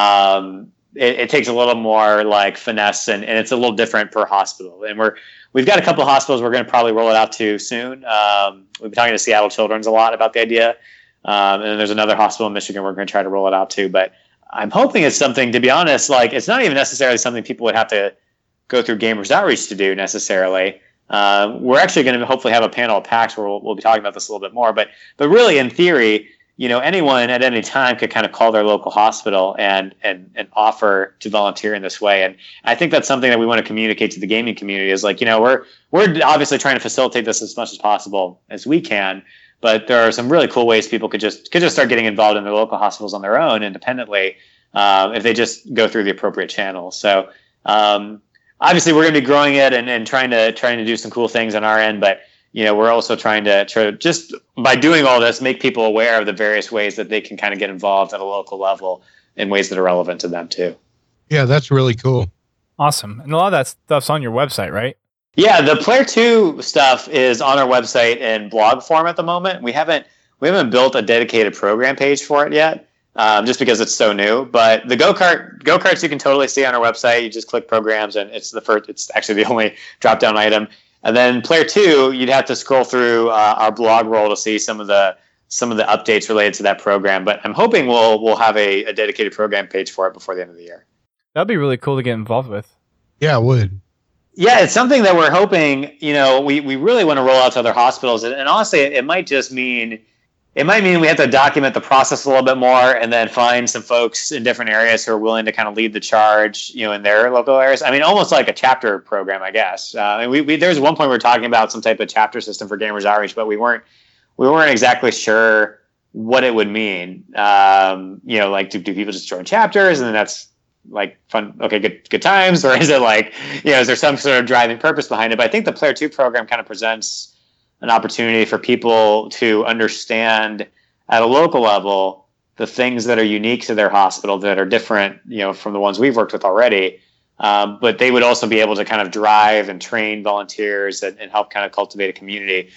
Um, it, it takes a little more like finesse and, and it's a little different per hospital. And we're, we've got a couple of hospitals we're going to probably roll it out to soon. Um, we've been talking to Seattle Children's a lot about the idea. Um, and then there's another hospital in Michigan we're going to try to roll it out to. But I'm hoping it's something, to be honest, like it's not even necessarily something people would have to go through Gamers Outreach to do necessarily. Uh, we're actually going to hopefully have a panel at PAX where we'll, we'll be talking about this a little bit more. But but really, in theory, you know, anyone at any time could kind of call their local hospital and and and offer to volunteer in this way. And I think that's something that we want to communicate to the gaming community is like, you know, we're we're obviously trying to facilitate this as much as possible as we can. But there are some really cool ways people could just could just start getting involved in their local hospitals on their own independently um, if they just go through the appropriate channels. So um, obviously we're going to be growing it and, and trying to trying to do some cool things on our end. But you know we're also trying to try to just by doing all this make people aware of the various ways that they can kind of get involved at a local level in ways that are relevant to them too. Yeah, that's really cool. Awesome. And a lot of that stuff's on your website, right? Yeah, the Player Two stuff is on our website in blog form at the moment. We haven't we haven't built a dedicated program page for it yet, um, just because it's so new. But the go-kart go-karts you can totally see on our website. You just click programs, and it's the first. It's actually the only drop-down item. And then Player Two, you'd have to scroll through uh, our blog roll to see some of the some of the updates related to that program. But I'm hoping we'll we'll have a, a dedicated program page for it before the end of the year. That'd be really cool to get involved with. Yeah, it would. Yeah, it's something that we're hoping, you know, we, we really want to roll out to other hospitals. And, and honestly, it, it might just mean, it might mean we have to document the process a little bit more and then find some folks in different areas who are willing to kind of lead the charge, you know, in their local areas. I mean, almost like a chapter program, I guess. Uh, and we, we there was one point we were talking about some type of chapter system for Gamers Outreach, but we weren't, we weren't exactly sure what it would mean. Um, you know, like do, do people just join chapters and then that's like fun, okay, good good times, or is it like, you know, is there some sort of driving purpose behind it? But I think the Player Two program kind of presents an opportunity for people to understand at a local level the things that are unique to their hospital that are different, you know, from the ones we've worked with already. Um, but they would also be able to kind of drive and train volunteers and, and help kind of cultivate a community,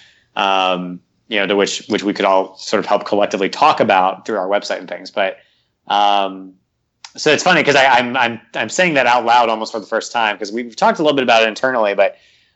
um, you know, to which which we could all sort of help collectively talk about through our website and things. But um, So it's funny because I'm I'm I'm saying that out loud almost for the first time because we've talked a little bit about it internally, but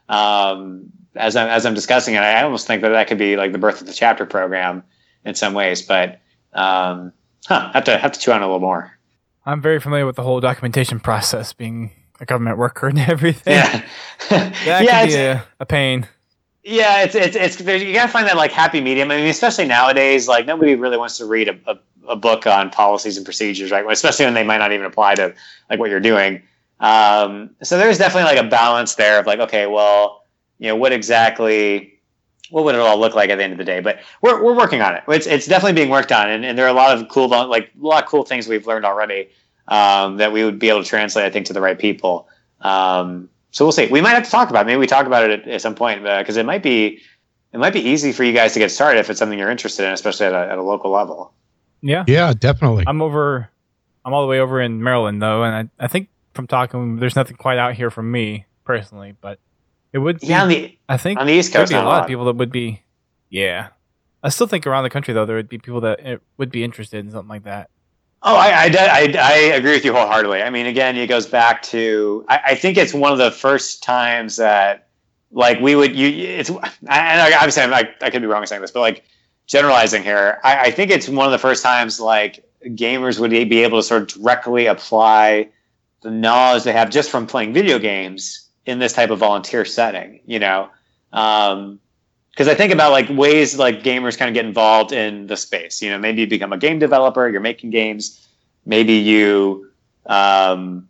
um, as I'm as I'm discussing it, I almost think that that could be like the birth of the chapter program in some ways. But um, huh, have to have to chew on it a little more. I'm very familiar with the whole documentation process, being a government worker and everything. Yeah, that yeah, can be a, a pain. Yeah, it's it's it's you gotta find that like happy medium. I mean, especially nowadays, like nobody really wants to read a, a, a book on policies and procedures, right? Especially when they might not even apply to like what you're doing. Um, so there's definitely like a balance there of like, okay, well, you know, what exactly, what would it all look like at the end of the day? But we're we're working on it. It's it's definitely being worked on, and, and there are a lot of cool like a lot of cool things we've learned already um, that we would be able to translate, I think, to the right people. Um, So we'll see. We might have to talk about it. Maybe we talk about it at, at some point because uh, it might be it might be easy for you guys to get started if it's something you're interested in, especially at a, at a local level. Yeah, Yeah, definitely. I'm over. I'm all the way over in Maryland though, and I, I think from talking, there's nothing quite out here from me personally, but it would. Be, Yeah, on the I think on the East Coast, there'd be not a lot lot. of people that would be. Yeah, I still think around the country though there would be people that eh, would be interested in something like that. Oh, I, I, I, I agree with you wholeheartedly. I mean, again, it goes back to, I, I think it's one of the first times that, like, we would, you, it's, and obviously I, I could be wrong in saying this, but like, generalizing here, I, I think it's one of the first times, like, gamers would be able to sort of directly apply the knowledge they have just from playing video games in this type of volunteer setting, you know? Um, Because I think about like ways like gamers kind of get involved in the space. You know, maybe you become a game developer, you're making games. Maybe you, um,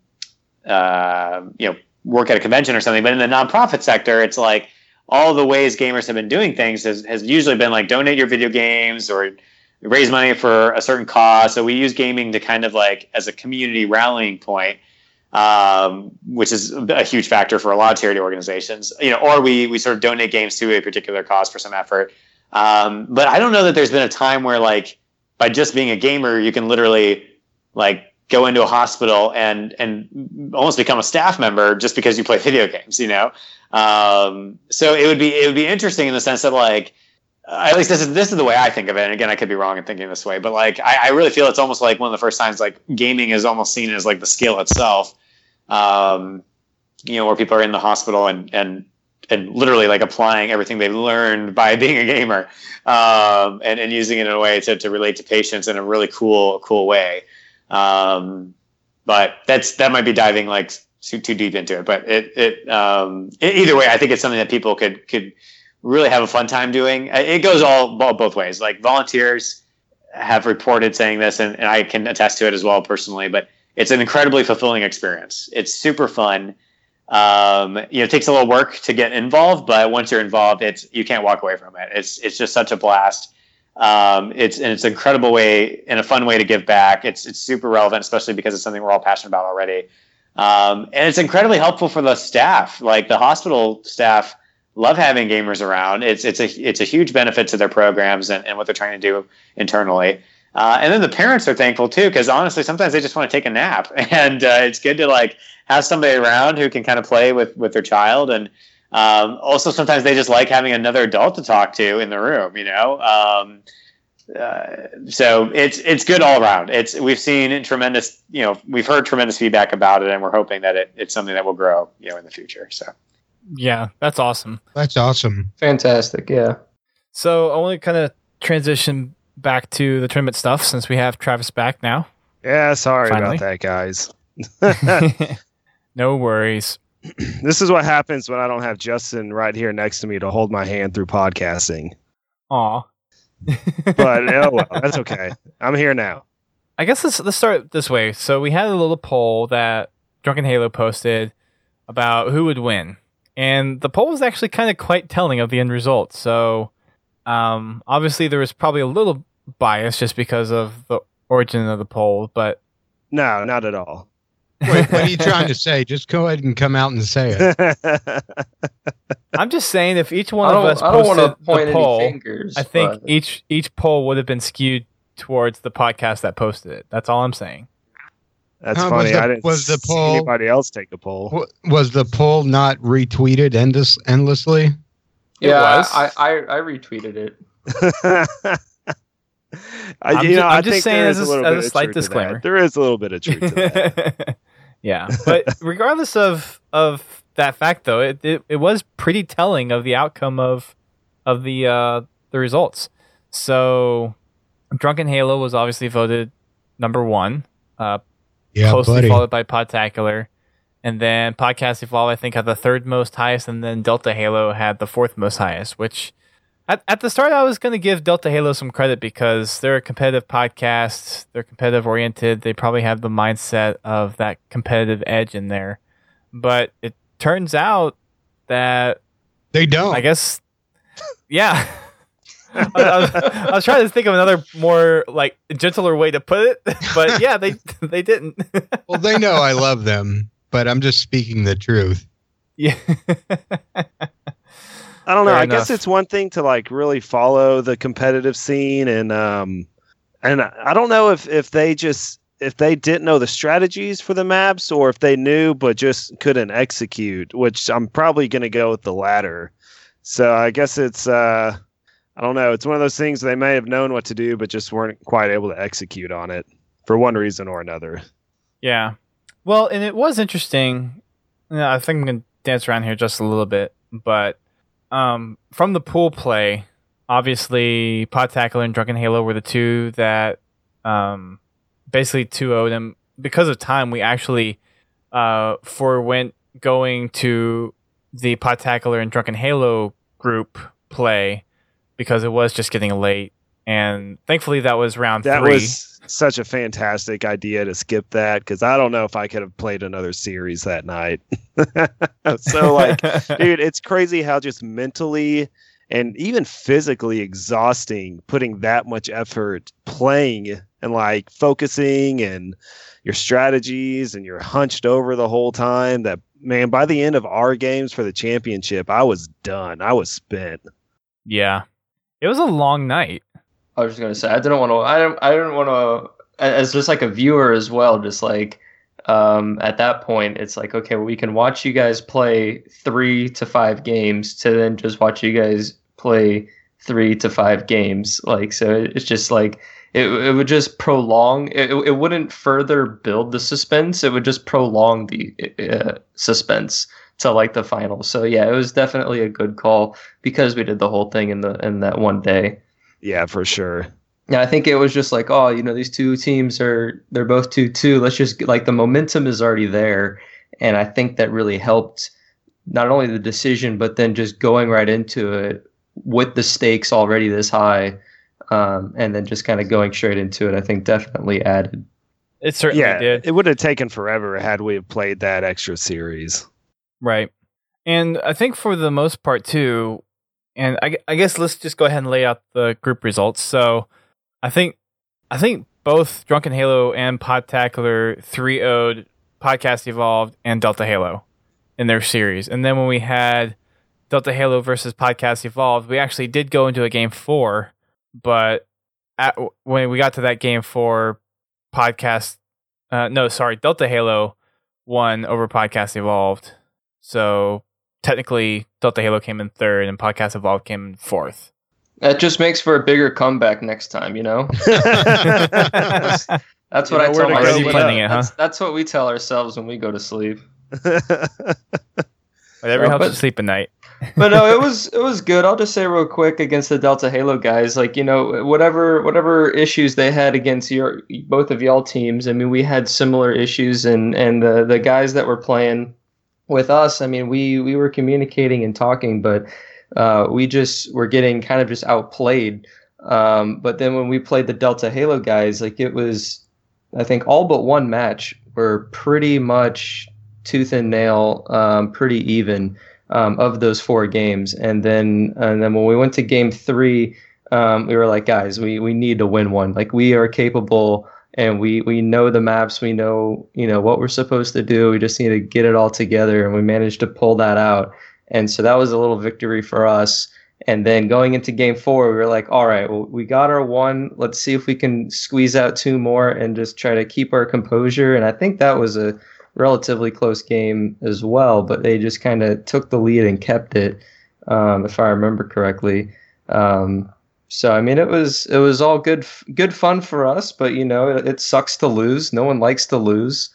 uh, you know, work at a convention or something. But in the nonprofit sector, it's like all the ways gamers have been doing things has, has usually been like donate your video games or raise money for a certain cause. So we use gaming to kind of like as a community rallying point. Um, which is a huge factor for a lot of charity organizations, you know, or we we sort of donate games to a particular cause for some effort. Um, but I don't know that there's been a time where like by just being a gamer, you can literally like go into a hospital and and almost become a staff member just because you play video games, you know. Um, so it would be it would be interesting in the sense that like uh, at least this is this is the way I think of it. And again, I could be wrong in thinking this way, but like I, I really feel it's almost like one of the first times like gaming is almost seen as like the skill itself. Um, you know, where people are in the hospital and and and literally like applying everything they've learned by being a gamer, um, and and using it in a way to to relate to patients in a really cool cool way. Um, but that's that might be diving like too too deep into it. But it it, um, it either way, I think it's something that people could could really have a fun time doing. It goes all, all both ways. Like volunteers have reported saying this, and, and I can attest to it as well personally. But it's an incredibly fulfilling experience. It's super fun. Um, you know, it takes a little work to get involved, but once you're involved, it's you can't walk away from it. It's it's just such a blast. Um, it's and it's an incredible way and a fun way to give back. It's it's super relevant, especially because it's something we're all passionate about already. Um, and it's incredibly helpful for the staff. Like the hospital staff love having gamers around. It's it's a it's a huge benefit to their programs and, and what they're trying to do internally. Uh, and then the parents are thankful too, because honestly, sometimes they just want to take a nap, and uh, it's good to like have somebody around who can kind of play with with their child. And um, also sometimes they just like having another adult to talk to in the room, you know. Um, uh, so it's it's good all around. It's we've seen tremendous, you know, we've heard tremendous feedback about it, and we're hoping that it, it's something that will grow, you know, in the future. So yeah, that's awesome. That's awesome. Fantastic. Yeah. So I want to kind of transition back to the tournament stuff since we have Travis back now. Yeah, sorry Finally. about that, guys. No worries. This is what happens when I don't have Justin right here next to me to hold my hand through podcasting. Aw. But oh well, that's okay. I'm here now. I guess let's let's start this way. So we had a little poll that Drunken Halo posted about who would win, and the poll was actually kind of quite telling of the end result. So um, obviously there was probably a little bias just because of the origin of the poll, but No, not at all. Wait, what are you trying to say? Just go ahead and come out and say it. I'm just saying if each one I of don't, us I don't want posted to point the any poll, fingers. I think but- each each poll would have been skewed towards the podcast that posted it. That's all I'm saying. That's Huh, was funny. the- I didn't was the see poll- anybody else take a poll. W- Was the poll not retweeted endless, endlessly? It yeah, was. I, I I retweeted it. I, I'm you ju- know, I'm I just think saying there as is a- a little as bit a of slight truth to that. disclaimer. There is a little bit of truth to that. Yeah, but regardless of of that fact, though, it, it it was pretty telling of the outcome of of the uh, the results. So, Drunken Halo was obviously voted number one, uh, Yeah, closely buddy. followed by Podtacular, and then Podcast Evolve I think had the third most highest, and then Delta Halo had the fourth most highest. Which at at the start I was going to give Delta Halo some credit because they're a competitive podcast, they're competitive oriented, they probably have the mindset of that competitive edge in there. But it turns out that They don't. I guess, yeah. I, I, was, I was trying to think of another more like gentler way to put it, but yeah, they they didn't. Well, they know I love them, but I'm just speaking the truth. Yeah. I don't know. Fair I enough. guess it's one thing to like really follow the competitive scene, and um, and I don't know if if they just if they didn't know the strategies for the maps, or if they knew but just couldn't execute. Which I'm probably going to go with the latter. So I guess it's uh, I don't know. It's one of those things they may have known what to do, but just weren't quite able to execute on it for one reason or another. Yeah. Well, and it was interesting. You know, I think I'm going to dance around here just a little bit, but um, from the pool play, obviously Podtacular and Drunken Halo were the two that um, basically two oh'd them. Because of time, we actually uh, forewent going to the Podtacular and Drunken Halo group play because it was just getting late. And thankfully that was round That three. was such a fantastic idea to skip that, because I don't know if I could have played another series that night. So like, dude, it's crazy how just mentally and even physically exhausting putting that much effort playing and like focusing and your strategies, and you're hunched over the whole time. That, man, by the end of our games for the championship, I was done. I was spent. Yeah. It was a long night. I was just gonna say I didn't want to. I don't. I didn't want to. As just like a viewer as well. Just like um, at that point, it's like okay, well, we can watch you guys play three to five games to then just watch you guys play three to five games. Like so, it's just like it. It would just prolong. It. It wouldn't further build the suspense. It would just prolong the uh, suspense to like the final. So yeah, it was definitely a good call because we did the whole thing in the in that one day. Yeah, for sure. Yeah, I think it was just like, oh, you know, these two teams are they're both two two. Let's just like the momentum is already there, and I think that really helped not only the decision, but then just going right into it with the stakes already this high, um, and then just kind of going straight into it. I think definitely added. It certainly Yeah, did. it would have taken forever had we have played that extra series. Right. And I think for the most part, too, and I, I guess let's just go ahead and lay out the group results. So I think I think both Drunken Halo and Podtacular three oh'd Podcast Evolved and Delta Halo in their series. And then when we had Delta Halo versus Podcast Evolved, we actually did go into a game four, but at, when we got to that game four, Podcast, uh, no, sorry, Delta Halo won over Podcast Evolved. So technically, Delta Halo came in third, and Podcast Evolved came in fourth. That just makes for a bigger comeback next time, you know. that's that's what You know I where tell to my go Already with planning that. it, huh? that's, that's what we tell ourselves when we go to sleep. Whatever Uh, helps but- you sleep at night. But no, it was it was good. I'll just say real quick against the Delta Halo guys, like you know, whatever whatever issues they had against your both of y'all teams. I mean, we had similar issues, and and the the guys that were playing with us, I mean, we we were communicating and talking, but uh, we just were getting kind of just outplayed. Um, but then when we played the Delta Halo guys, like it was, I think all but one match were pretty much tooth and nail, um, pretty even. Um, of those four games, and then and then when we went to game three, um, we were like, guys, we we need to win one. Like we are capable, and we we know the maps, we know you know what we're supposed to do. We just need to get it all together, and we managed to pull that out. And so that was a little victory for us. And then going into game four, we were like, all right, well, we got our one. Let's see if we can squeeze out two more and just try to keep our composure. And I think that was a relatively close game as well, but they just kind of took the lead and kept it, um, if I remember correctly. Um, so I mean, it was it was all good good fun for us, but you know, it, it sucks to lose. No one likes to lose,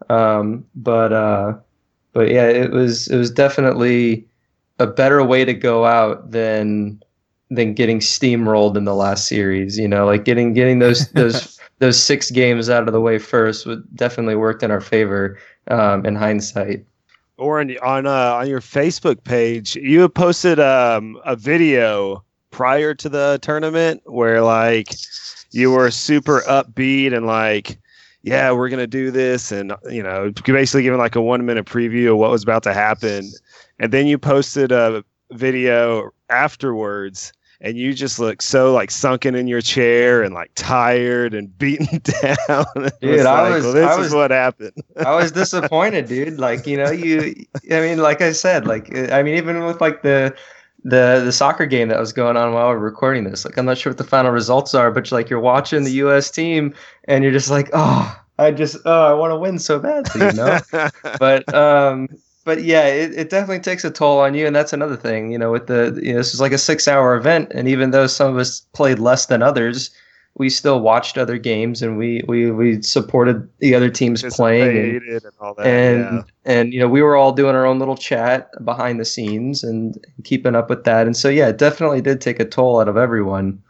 um, but uh, but yeah, it was it was definitely a better way to go out than than getting steamrolled in the last series. You know, like getting getting those those. Those six games out of the way first would definitely worked in our favor, um, in hindsight. Or on on, uh, on your Facebook page, you had posted um, a video prior to the tournament where like you were super upbeat and like, yeah, we're gonna do this, and you know, basically giving like a one minute preview of what was about to happen, and then you posted a video afterwards. And you just look so like sunken in your chair and like tired and beaten down. Dude, was I like, was- well, this I is was- what happened. I was disappointed, dude. Like, you know, you, I mean, like I said, like, I mean, even with like the, the, the soccer game that was going on while we were recording this, like, I'm not sure what the final results are, but like, you're watching the U S team and you're just like, oh, I just, oh, I want to win so badly, you know? but um but yeah, it, it definitely takes a toll on you, and that's another thing, you know, with the, you know, this was like a six hour event, and even though some of us played less than others, we still watched other games, and we we, we supported the other teams playing, and, Participated and all that. and yeah. and you know, we were all doing our own little chat behind the scenes and keeping up with that, and so yeah, it definitely did take a toll out of everyone.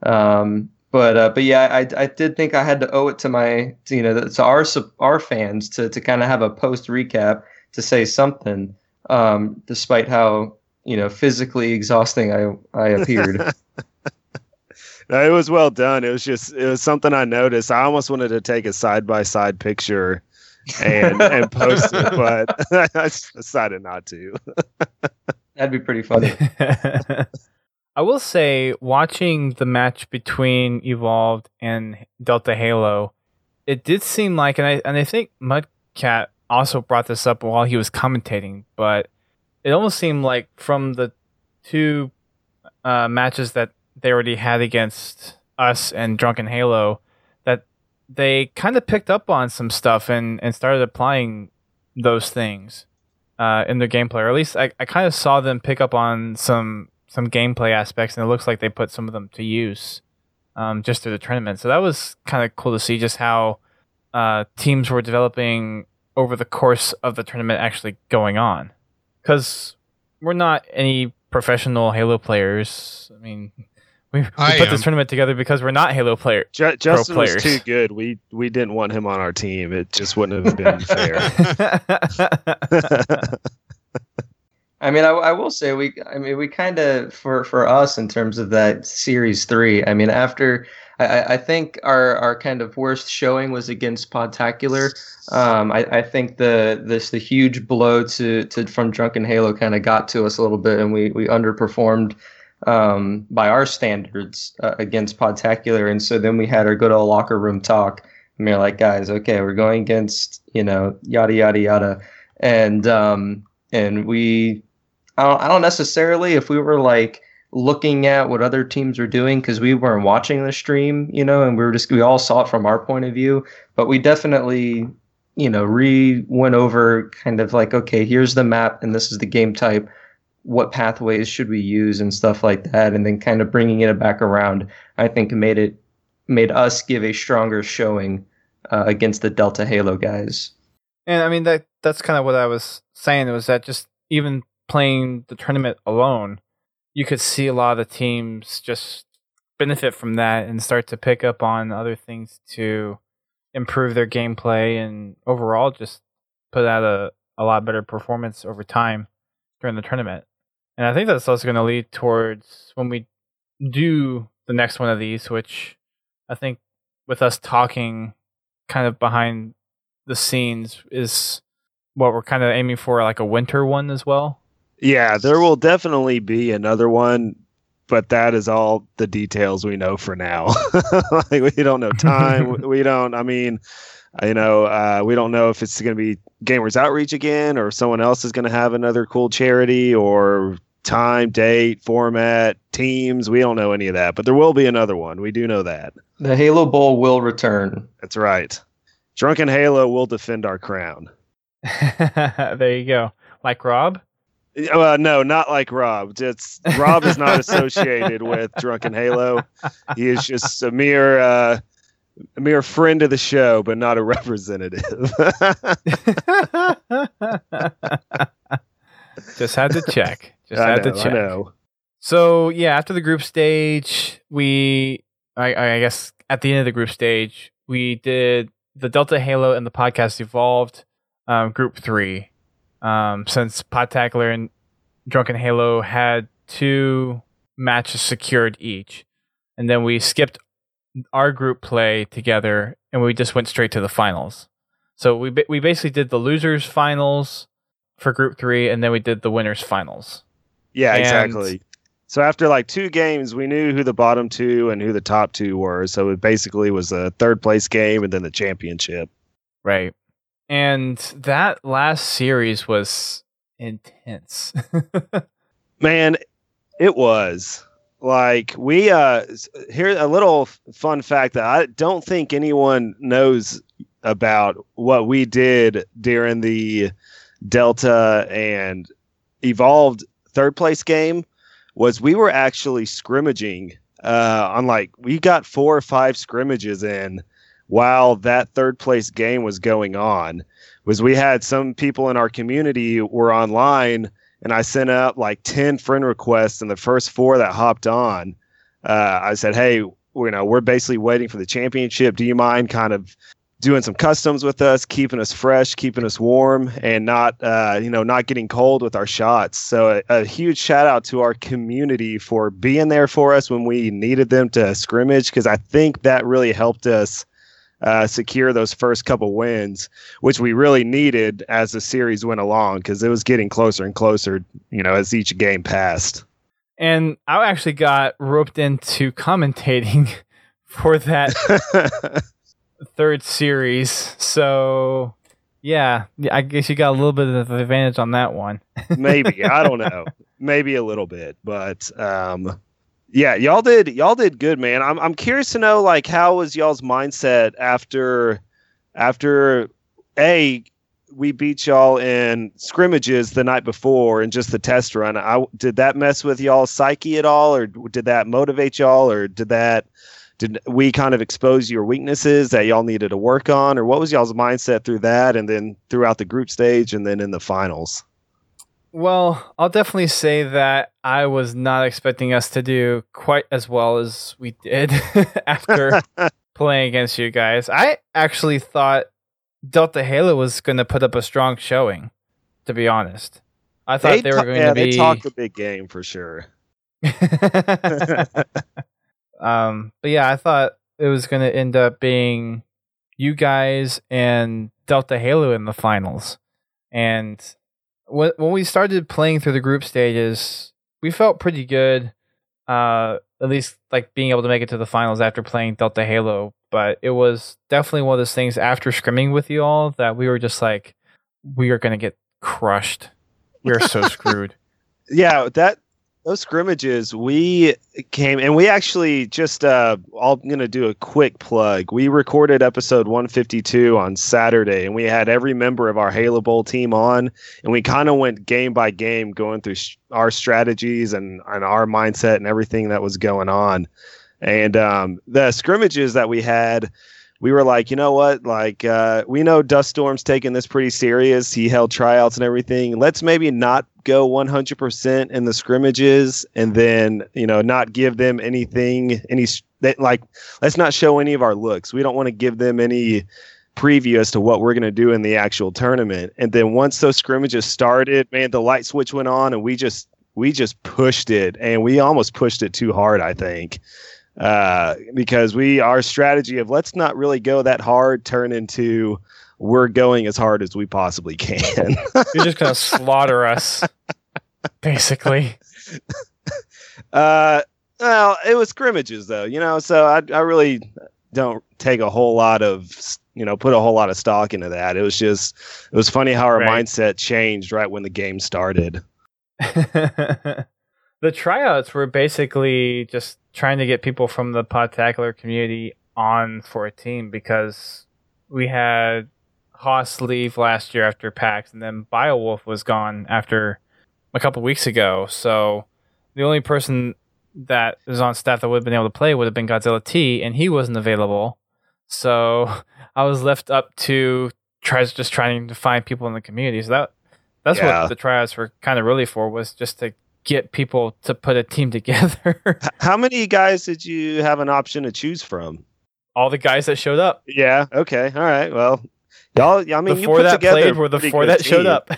Um, but uh, but yeah, I I did think I had to owe it to my to, you know to our sup- our fans to to kind of have a post recap to say something, um, despite how you know physically exhausting I I appeared. No, it was well done. It was just it was something I noticed. I almost wanted to take a side by side picture and and post it, but I decided not to. That'd be pretty funny. I will say, watching the match between Evolved and Delta Halo, it did seem like, and I and I think Mudcat also brought this up while he was commentating, but it almost seemed like from the two uh, matches that they already had against us and Drunken Halo, that they kind of picked up on some stuff and, and started applying those things uh, in their gameplay. Or at least I, I kind of saw them pick up on some some gameplay aspects, and it looks like they put some of them to use um, just through the tournament. So that was kind of cool to see just how uh, teams were developing over the course of the tournament actually going on. Because we're not any professional Halo players. I mean, we, we I put am. this tournament together because we're not Halo players. Ju- Justin was players. too good. We we didn't want him on our team. It just wouldn't have been fair. I mean, I, I will say we. I mean, we kind of for for us in terms of that series three. I mean, after I, I think our our kind of worst showing was against Podtacular. Um, I, I think the this the huge blow to to from Drunken Halo kind of got to us a little bit, and we we underperformed um, by our standards uh, against Podtacular, and so then we had our good old locker room talk. And we we're like, guys, okay, we're going against you know yada yada yada, and um, and we. I don't, I don't necessarily, if we were like looking at what other teams are doing, because we weren't watching the stream, you know, and we were just, we all saw it from our point of view, but we definitely, you know, re went over kind of like, okay, here's the map and this is the game type. What pathways should we use and stuff like that? And then kind of bringing it back around, I think made it, made us give a stronger showing uh, against the Delta Halo guys. And I mean, that that's kind of what I was saying, was that just even playing the tournament alone, you could see a lot of the teams just benefit from that and start to pick up on other things to improve their gameplay and overall just put out a, a lot better performance over time during the tournament. And I think that's also going to lead towards when we do the next one of these, which I think with us talking kind of behind the scenes is what we're kind of aiming for, like a winter one as well. Yeah, there will definitely be another one, but that is all the details we know for now. Like, we don't know time. we don't, I mean, you know, uh, we don't know if it's going to be Gamers Outreach again, or someone else is going to have another cool charity, or time, date, format, teams. We don't know any of that, but there will be another one. We do know that. The Halo Bowl will return. That's right. Drunken Halo will defend our crown. There you go. Like Rob? Uh, no, not like Rob. Just Rob is not associated with Drunken Halo. He is just a mere uh, a mere friend of the show, but not a representative. Just had to check. Just I had know, to check. I know. So yeah, after the group stage, we I, I guess at the end of the group stage, we did the Delta Halo and the Podcast Evolved um, group three. Um, since Podtacular and Drunken Halo had two matches secured each, and then we skipped our group play together and we just went straight to the finals. So we we basically did the losers finals for group three, and then we did the winners finals. Yeah, And- exactly. So after like two games, we knew who the bottom two and who the top two were. So it basically was a third place game and then the championship. Right. And that last series was intense. Man, it was. Like, we uh here a little f- fun fact that I don't think anyone knows about what we did during the Delta and Evolved third place game was we were actually scrimmaging uh on like we got four or five scrimmages in while that third place game was going on. Was we had some people in our community were online, and I sent out like ten friend requests, and the first four that hopped on, uh, I said, hey, you know, we're basically waiting for the championship. Do you mind kind of doing some customs with us, keeping us fresh, keeping us warm, and not, uh, you know, not getting cold with our shots? So a, a huge shout out to our community for being there for us when we needed them to scrimmage, because I think that really helped us uh, secure those first couple wins, which we really needed as the series went along, because it was getting closer and closer, you know, as each game passed. And I actually got roped into commentating for that third series. So, yeah, I guess you got a little bit of advantage on that one. Maybe. I don't know. Maybe a little bit. But, um, Yeah, y'all did y'all did good, man. I'm I'm curious to know like how was y'all's mindset after after a we beat y'all in scrimmages the night before and just the test run. I did that mess with y'all's psyche at all, or did that motivate y'all, or did that did we kind of expose your weaknesses that y'all needed to work on, or what was y'all's mindset through that and then throughout the group stage and then in the finals? Well, I'll definitely say that I was not expecting us to do quite as well as we did after playing against you guys. I actually thought Delta Halo was going to put up a strong showing, to be honest. I thought they, they were going yeah, to be... they talked a big game for sure. um, but yeah, I thought it was going to end up being you guys and Delta Halo in the finals. And when when we started playing through the group stages, we felt pretty good. Uh, at least like being able to make it to the finals after playing Delta Halo. But it was definitely one of those things after scrimming with you all that we were just like, we are going to get crushed. We're so screwed. Yeah, that those scrimmages, we came and we actually just uh I'm gonna do a quick plug. We recorded episode one fifty-two on Saturday, and we had every member of our Halo Bowl team on, and we kind of went game by game going through sh- our strategies and, and our mindset and everything that was going on. And um the scrimmages that we had, we were like, you know what? Like, uh, we know Dust Storm's taking this pretty serious. He held tryouts and everything. Let's maybe not go one hundred percent in the scrimmages, and then, you know, not give them anything, any that like, let's not show any of our looks. We don't want to give them any preview as to what we're going to do in the actual tournament. And then once those scrimmages started, man, the light switch went on, and we just, we just pushed it, and we almost pushed it too hard, I think. Uh, because we, our strategy of let's not really go that hard turn into we're going as hard as we possibly can. You're just going to slaughter us, basically. Uh, well, it was scrimmages though, you know, so I, I really don't take a whole lot of, you know, put a whole lot of stock into that. It was just, it was funny how our right. mindset changed right when the game started. The tryouts were basically just trying to get people from the Podtacular community on for a team, because we had Haas leave last year after PAX, and then Biowolf was gone after a couple weeks ago. So the only person that was on staff that would have been able to play would have been Godzilla T, and he wasn't available. So I was left up to try just trying to find people in the community. So that that's yeah. what the tryouts were kind of really for, was just to get people to put a team together. How many guys did you have an option to choose from? All the guys that showed up. Yeah. Okay. All right. Well, y'all. I mean, the you four put that together played were the four that team. showed up.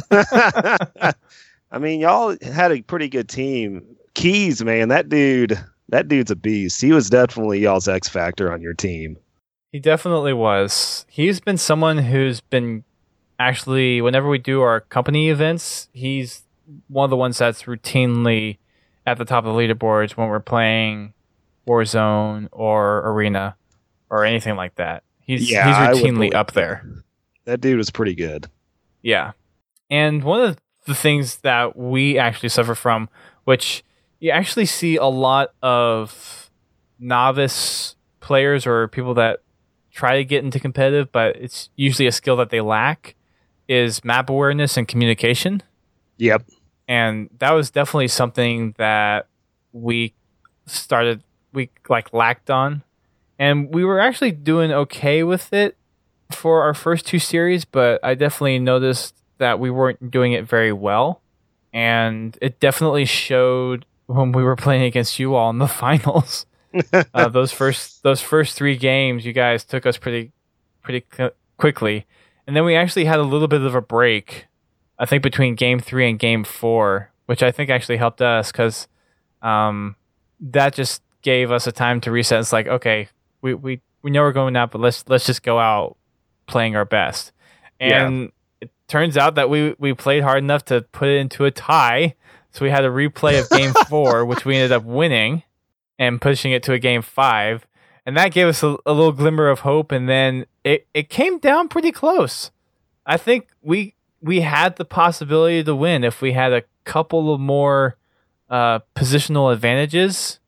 I mean, y'all had a pretty good team. Keys, man, that dude. That dude's a beast. He was definitely y'all's X factor on your team. He definitely was. He's been someone who's been actually, whenever we do our company events, he's one of the ones that's routinely at the top of the leaderboards when we're playing Warzone or Arena or anything like that. He's yeah, he's routinely up there. That dude was pretty good. Yeah. And one of the things that we actually suffer from, which you actually see a lot of novice players or people that try to get into competitive, but it's usually a skill that they lack, is map awareness and communication. Yep. And that was definitely something that we started, we like lacked on. And we were actually doing okay with it for our first two series, but I definitely noticed that we weren't doing it very well. And it definitely showed when we were playing against you all in the finals. uh, those first those first three games, you guys took us pretty pretty cu- quickly. And then we actually had a little bit of a break, I think, between game three and game four, which I think actually helped us, because um, that just gave us a time to reset. It's like, okay, we, we, we know we're going out, but let's let's just go out playing our best. And yeah. It turns out that we, we played hard enough to put it into a tie. So we had a replay of game four, which we ended up winning and pushing it to a game five. And that gave us a, a little glimmer of hope. And then it, it came down pretty close. I think we we had the possibility to win if we had a couple of more uh, positional advantages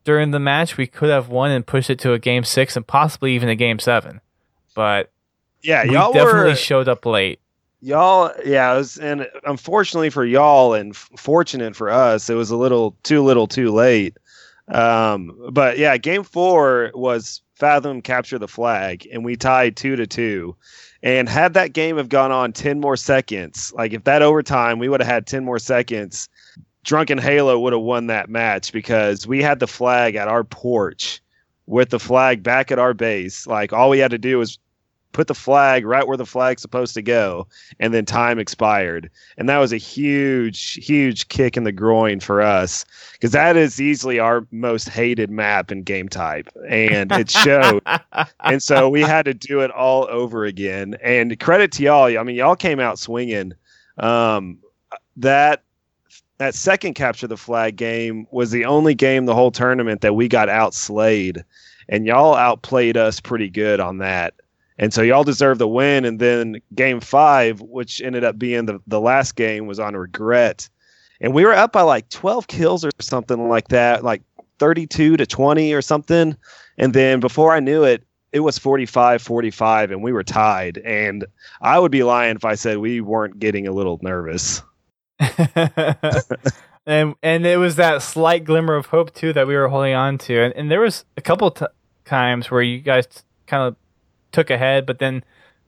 during the match, we could have won and pushed it to a game six and possibly even a game seven. But yeah, we y'all definitely were, showed up late. Y'all, yeah, it was, and unfortunately for y'all and f- fortunate for us, it was a little too little too late. Um, but yeah, game four was Fathom capture the flag, and we tied two to two. And had that game have gone on ten more seconds, like if that overtime, we would have had ten more seconds, Drunken Halo would have won that match because we had the flag at our porch with the flag back at our base. Like all we had to do was put the flag right where the flag's supposed to go, and then time expired. And that was a huge, huge kick in the groin for us because that is easily our most hated map in game type, and it showed. And so we had to do it all over again. And credit to y'all. I mean, y'all came out swinging. Um, that that second capture the flag game was the only game the whole tournament that we got outslayed, and y'all outplayed us pretty good on that. And so y'all deserve the win. And then game five, which ended up being the, the last game, was on regret. And we were up by like twelve kills or something like that, like thirty-two to twenty or something. And then before I knew it, it was forty-five forty-five and we were tied. And I would be lying if I said we weren't getting a little nervous. and and it was that slight glimmer of hope, too, that we were holding on to. And, and there was a couple t- times where you guys kind of took ahead, but then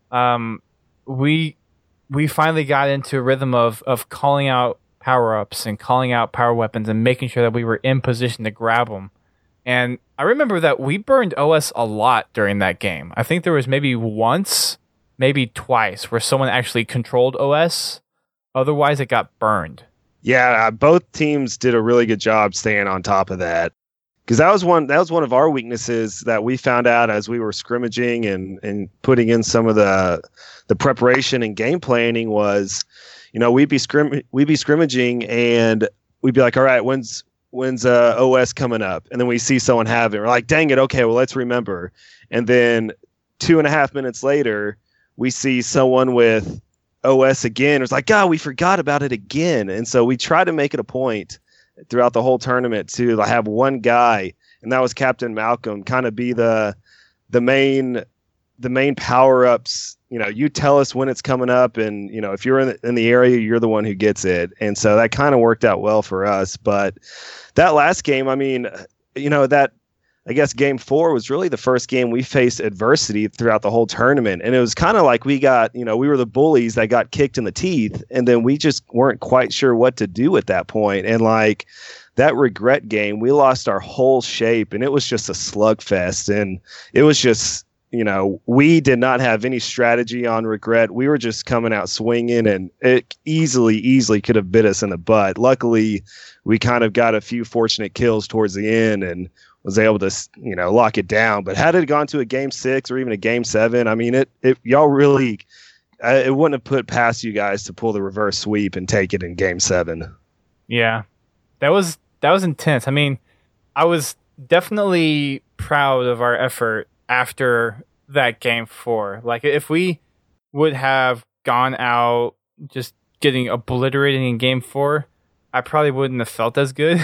um, we we finally got into a rhythm of of calling out power-ups and calling out power weapons and making sure that we were in position to grab them. And I remember that we burned O S a lot during that game. I think there was maybe once, maybe twice, where someone actually controlled O S. Otherwise, it got burned. Yeah, uh, both teams did a really good job staying on top of that. Because that was one that was one of our weaknesses that we found out as we were scrimmaging and, and putting in some of the the preparation and game planning was, you know, we'd be scrim we'd be scrimmaging and we'd be like, all right, when's when's uh, O S coming up? And then we see someone have it. We're like, dang it, okay, well let's remember. And then two and a half minutes later, we see someone with O S again. It's like, God, we forgot about it again. And so we try to make it a point throughout the whole tournament to have one guy, and that was Captain Malcolm, kind of be the the main the main power ups. You know, you tell us when it's coming up, and you know if you're in the, in the area, you're the one who gets it. And so that kind of worked out well for us. But that last game, I mean, you know that. I guess game four was really the first game we faced adversity throughout the whole tournament. And it was kind of like we got, you know, we were the bullies that got kicked in the teeth. And then we just weren't quite sure what to do at that point. And like that regret game, we lost our whole shape and it was just a slugfest. And it was just, you know, we did not have any strategy on regret. We were just coming out swinging and it easily, easily could have bit us in the butt. Luckily, we kind of got a few fortunate kills towards the end and was able to, you know, lock it down. But had it gone to a game six or even a game seven, I mean, it, it y'all really, uh, it wouldn't have put past you guys to pull the reverse sweep and take it in game seven. Yeah, that was, that was intense. I mean, I was definitely proud of our effort after that game four. Like if we would have gone out just getting obliterated in game four, I probably wouldn't have felt as good.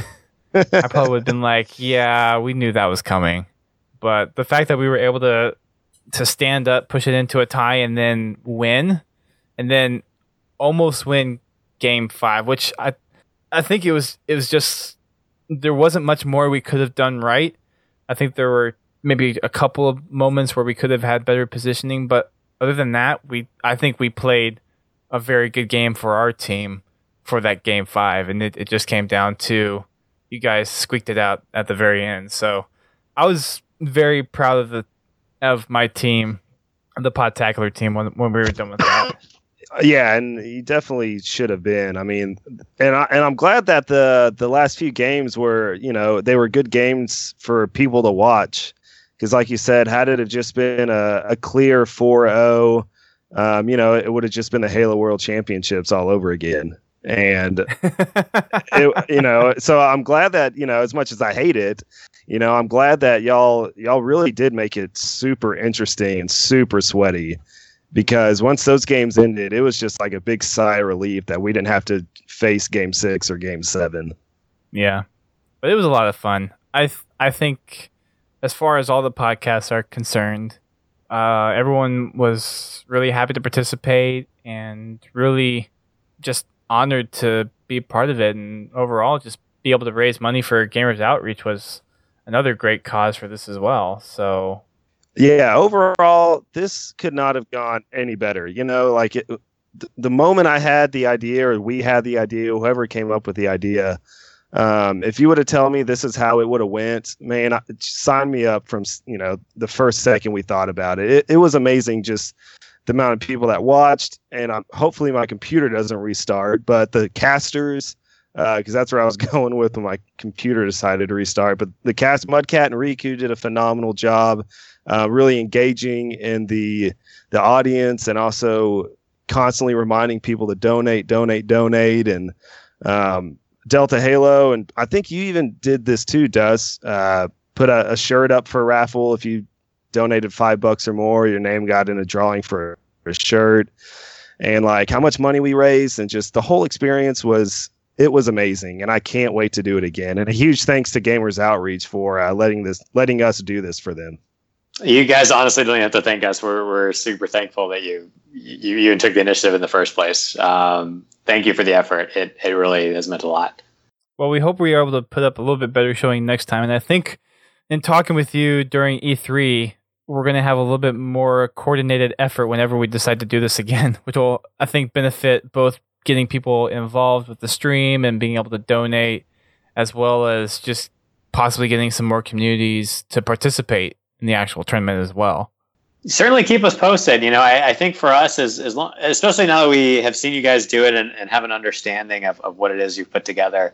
I probably would have been like, yeah, we knew that was coming. But the fact that we were able to to stand up, push it into a tie, and then win, and then almost win game five, which I I think it was it was just there wasn't much more we could have done right. I think there were maybe a couple of moments where we could have had better positioning, but other than that, we I think we played a very good game for our team for that game five, and it, it just came down to you guys squeaked it out at the very end. So I was very proud of the of my team, the Podtacular team, when when we were done with that. Yeah, and you definitely should have been. I mean, and I and I'm glad that the the last few games were, you know, they were good games for people to watch. Because like you said, had it have just been a, a clear four oh, um, you know, it would have just been the Halo World Championships all over again. And, it, you know, so I'm glad that, you know, as much as I hate it, you know, I'm glad that y'all y'all really did make it super interesting and super sweaty, because once those games ended, it was just like a big sigh of relief that we didn't have to face game six or game seven. Yeah, but it was a lot of fun. I th- I think as far as all the podcasts are concerned, uh, everyone was really happy to participate and really just honored to be part of it. And overall, just be able to raise money for Gamers Outreach was another great cause for this as well. So, yeah, overall, this could not have gone any better. You know, like it, the moment I had the idea, or we had the idea, whoever came up with the idea, um, if you would have told me this is how it would have went, man, I, sign me up from, you know, the first second we thought about it. It, it was amazing, just the amount of people that watched, and um, hopefully my computer doesn't restart, but the casters, because uh, that's where I was going with when my computer decided to restart. But the cast, Mudcat and Riku, did a phenomenal job, uh, really engaging in the the audience, and also constantly reminding people to donate, donate, donate. And um, Delta Halo, and I think you even did this too, Dust. Uh, put a, a shirt up for a raffle. If you donated five bucks or more, your name got in a drawing for a shirt. And like how much money we raised, and just the whole experience was. It was amazing, and I can't wait to do it again. And a huge thanks to Gamers Outreach for uh, letting this, letting us do this for them. You guys honestly don't have to thank us. We're we're super thankful that you you you took the initiative in the first place. Um, thank you for the effort. It it really has meant a lot. Well, we hope we are able to put up a little bit better showing next time. And I think in talking with you during E three, we're going to have a little bit more coordinated effort whenever we decide to do this again, which will, I think, benefit both getting people involved with the stream and being able to donate, as well as just possibly getting some more communities to participate in the actual tournament as well. Certainly keep us posted. You know, I, I think for us, as, as long, especially now that we have seen you guys do it and, and have an understanding of, of what it is you've put together,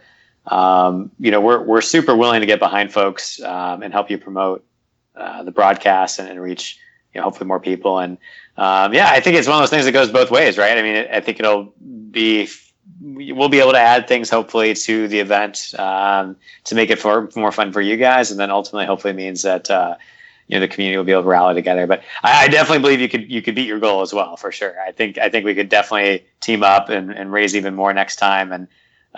um, you know, we're we're super willing to get behind folks um, and help you promote uh, the broadcast and, and reach, you know, hopefully more people. And um, yeah, I think it's one of those things that goes both ways, right? I mean, it, I think it'll be, we'll be able to add things hopefully to the event um, to make it for, more fun for you guys. And then ultimately, hopefully means that, uh, you know, the community will be able to rally together. But I, I definitely believe you could, you could beat your goal as well, for sure. I think, I think we could definitely team up and, and raise even more next time. And,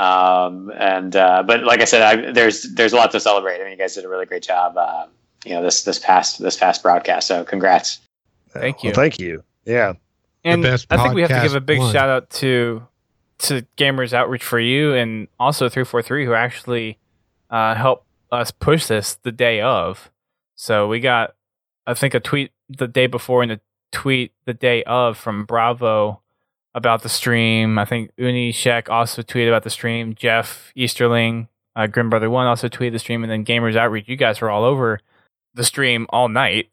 um, and, uh, but like I said, I, there's, there's a lot to celebrate. I mean, you guys did a really great job, uh, you know, this, this past, this past broadcast. So congrats. Thank you. Well, thank you. Yeah. And I think we have to give a big one. shout out to to Gamers Outreach for you, and also three forty-three, who actually uh, helped us push this the day of. So we got, I think, a tweet the day before and a tweet the day of from Bravo about the stream. I think Uni Shek also tweeted about the stream. Jeff Easterling, uh, Grim Brother One, also tweeted the stream, and then Gamers Outreach. You guys were all over the stream all night.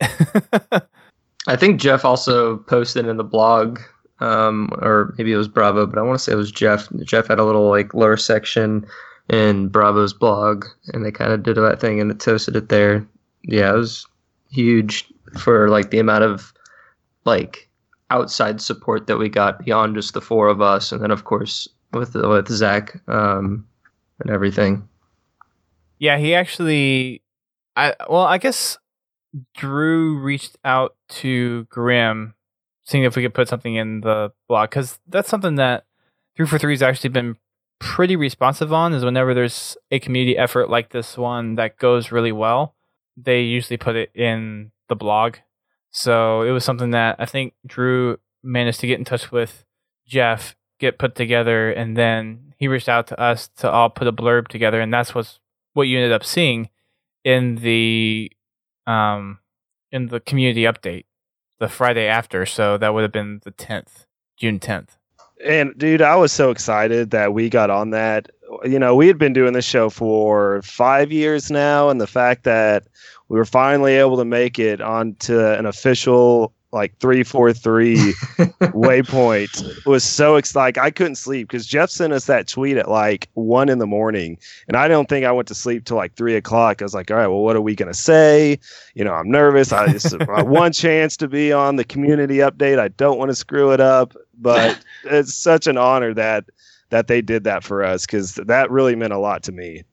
I think Jeff also posted in the blog, um, or maybe it was Bravo, but I want to say it was Jeff. Jeff had a little like lore section in Bravo's blog, and they kind of did that thing and it posted it there. Yeah, it was huge for like the amount of like outside support that we got beyond just the four of us, and then of course with with Zach um, and everything. Yeah, he actually, I well, I guess. Drew reached out to Grim, seeing if we could put something in the blog, because that's something that three forty-three has actually been pretty responsive on, is whenever there's a community effort like this one that goes really well, they usually put it in the blog. So it was something that I think Drew managed to get in touch with Jeff, get put together, and then he reached out to us to all put a blurb together, and that's what's, what you ended up seeing in the um in the community update the Friday after. So that would have been the tenth, June tenth. And dude, I was so excited that we got on that. You know, we had been doing this show for five years now, and the fact that we were finally able to make it onto an official like three forty-three waypoint was so exciting. Like, I couldn't sleep because Jeff sent us that tweet at like one in the morning, and I don't think I went to sleep till like three o'clock. I was like, all right, well, what are we gonna say? You know, I'm nervous. I just my one chance to be on the community update. I don't want to screw it up, but it's such an honor that that they did that for us, because that really meant a lot to me.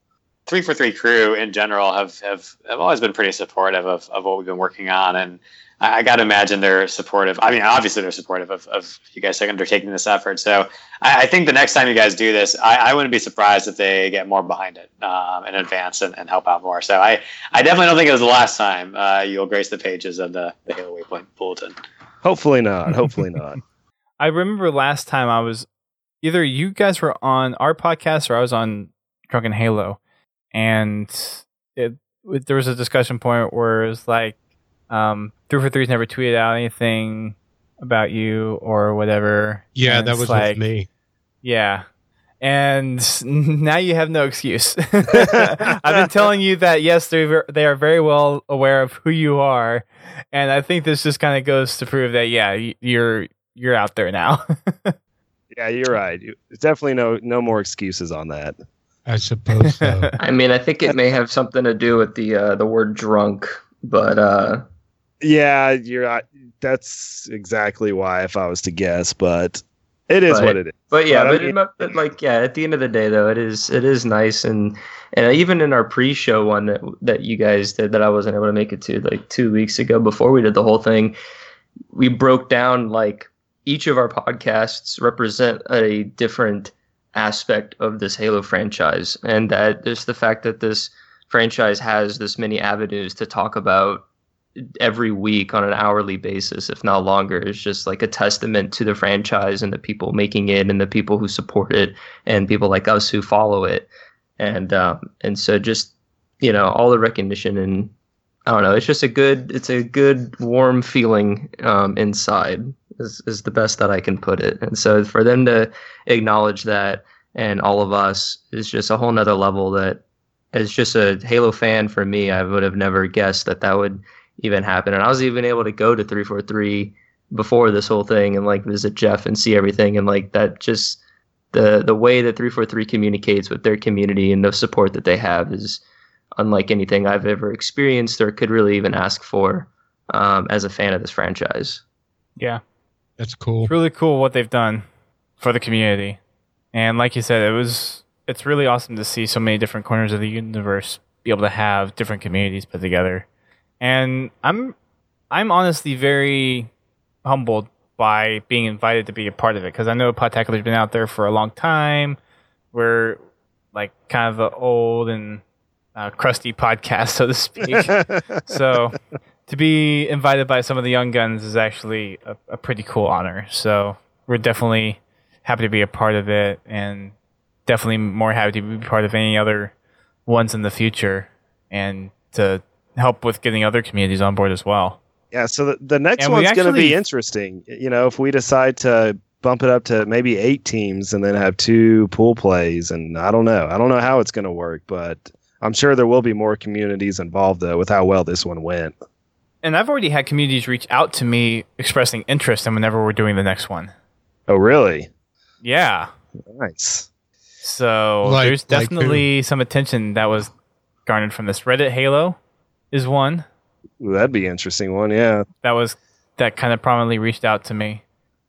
three for three crew in general have, have, have always been pretty supportive of, of what we've been working on. And I, I got to imagine they're supportive. I mean, obviously they're supportive of, of you guys undertaking this effort. So I, I think the next time you guys do this, I, I wouldn't be surprised if they get more behind it um, in advance and, and help out more. So I, I definitely don't think it was the last time uh, you'll grace the pages of the, the Halo Waypoint Bulletin. Hopefully not. Hopefully not. I remember last time I was either you guys were on our podcast or I was on Drunken Halo, and it, it there was a discussion point where it was like, um, three for three's never tweeted out anything about you or whatever. Yeah, and that was like, with me. Yeah. And now you have no excuse. I've been telling you that, yes, they they are very well aware of who you are. And I think this just kind of goes to prove that, yeah, you're you're out there now. Yeah, you're right. There's definitely no no more excuses on that. I suppose so. I mean, I think it may have something to do with the uh, the word drunk, but uh, yeah, you're right. That's exactly why, if I was to guess, but it is but, what it is. But yeah, but, but, I mean, it, but like yeah, at the end of the day, though, it is it is nice, and and even in our pre-show one that that you guys did that I wasn't able to make it to like two weeks ago before we did the whole thing, we broke down like each of our podcasts represent a different aspect of this Halo franchise, and that just the fact that this franchise has this many avenues to talk about every week on an hourly basis, if not longer, is just like a testament to the franchise and the people making it and the people who support it and people like us who follow it. And um, and so just, you know, all the recognition, and I don't know, it's just a good, it's a good warm feeling um, inside is, is the best that I can put it. And so for them to acknowledge that, and all of us, is just a whole nother level that, as just a Halo fan for me, I would have never guessed that that would even happen. And I was even able to go to three forty-three before this whole thing and like visit Jeff and see everything. And like that, just the the way that three forty-three communicates with their community and the support that they have is unlike anything I've ever experienced or could really even ask for um, as a fan of this franchise. Yeah. That's cool. It's really cool what they've done for the community. And like you said, it was it's really awesome to see so many different corners of the universe be able to have different communities put together. And I'm I'm honestly very humbled by being invited to be a part of it, because I know Podtacular's been out there for a long time. We're like kind of the old and uh, crusty podcast, so to speak. So to be invited by some of the young guns is actually a, a pretty cool honor. So we're definitely happy to be a part of it, and definitely more happy to be part of any other ones in the future, and to help with getting other communities on board as well. Yeah, so the, the next And we one's going to actually- be interesting. You know, if we decide to bump it up to maybe eight teams and then have two pool plays, and I don't know. I don't know how it's going to work, but I'm sure there will be more communities involved, though, with how well this one went. And I've already had communities reach out to me expressing interest in whenever we're doing the next one. Oh, really? Yeah. Nice. So Like- there's like definitely some attention that was garnered from this. Reddit Halo is one Ooh, that'd be an interesting one, yeah. that was that kind of prominently reached out to me.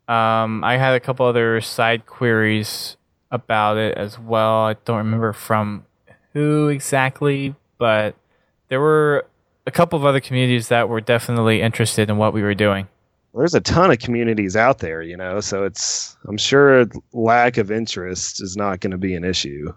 Um, I had a couple other side queries about it as well. I don't remember from who exactly, but there were a couple of other communities that were definitely interested in what we were doing. There's a ton of communities out there, you know, so it's, I'm sure lack of interest is not going to be an issue.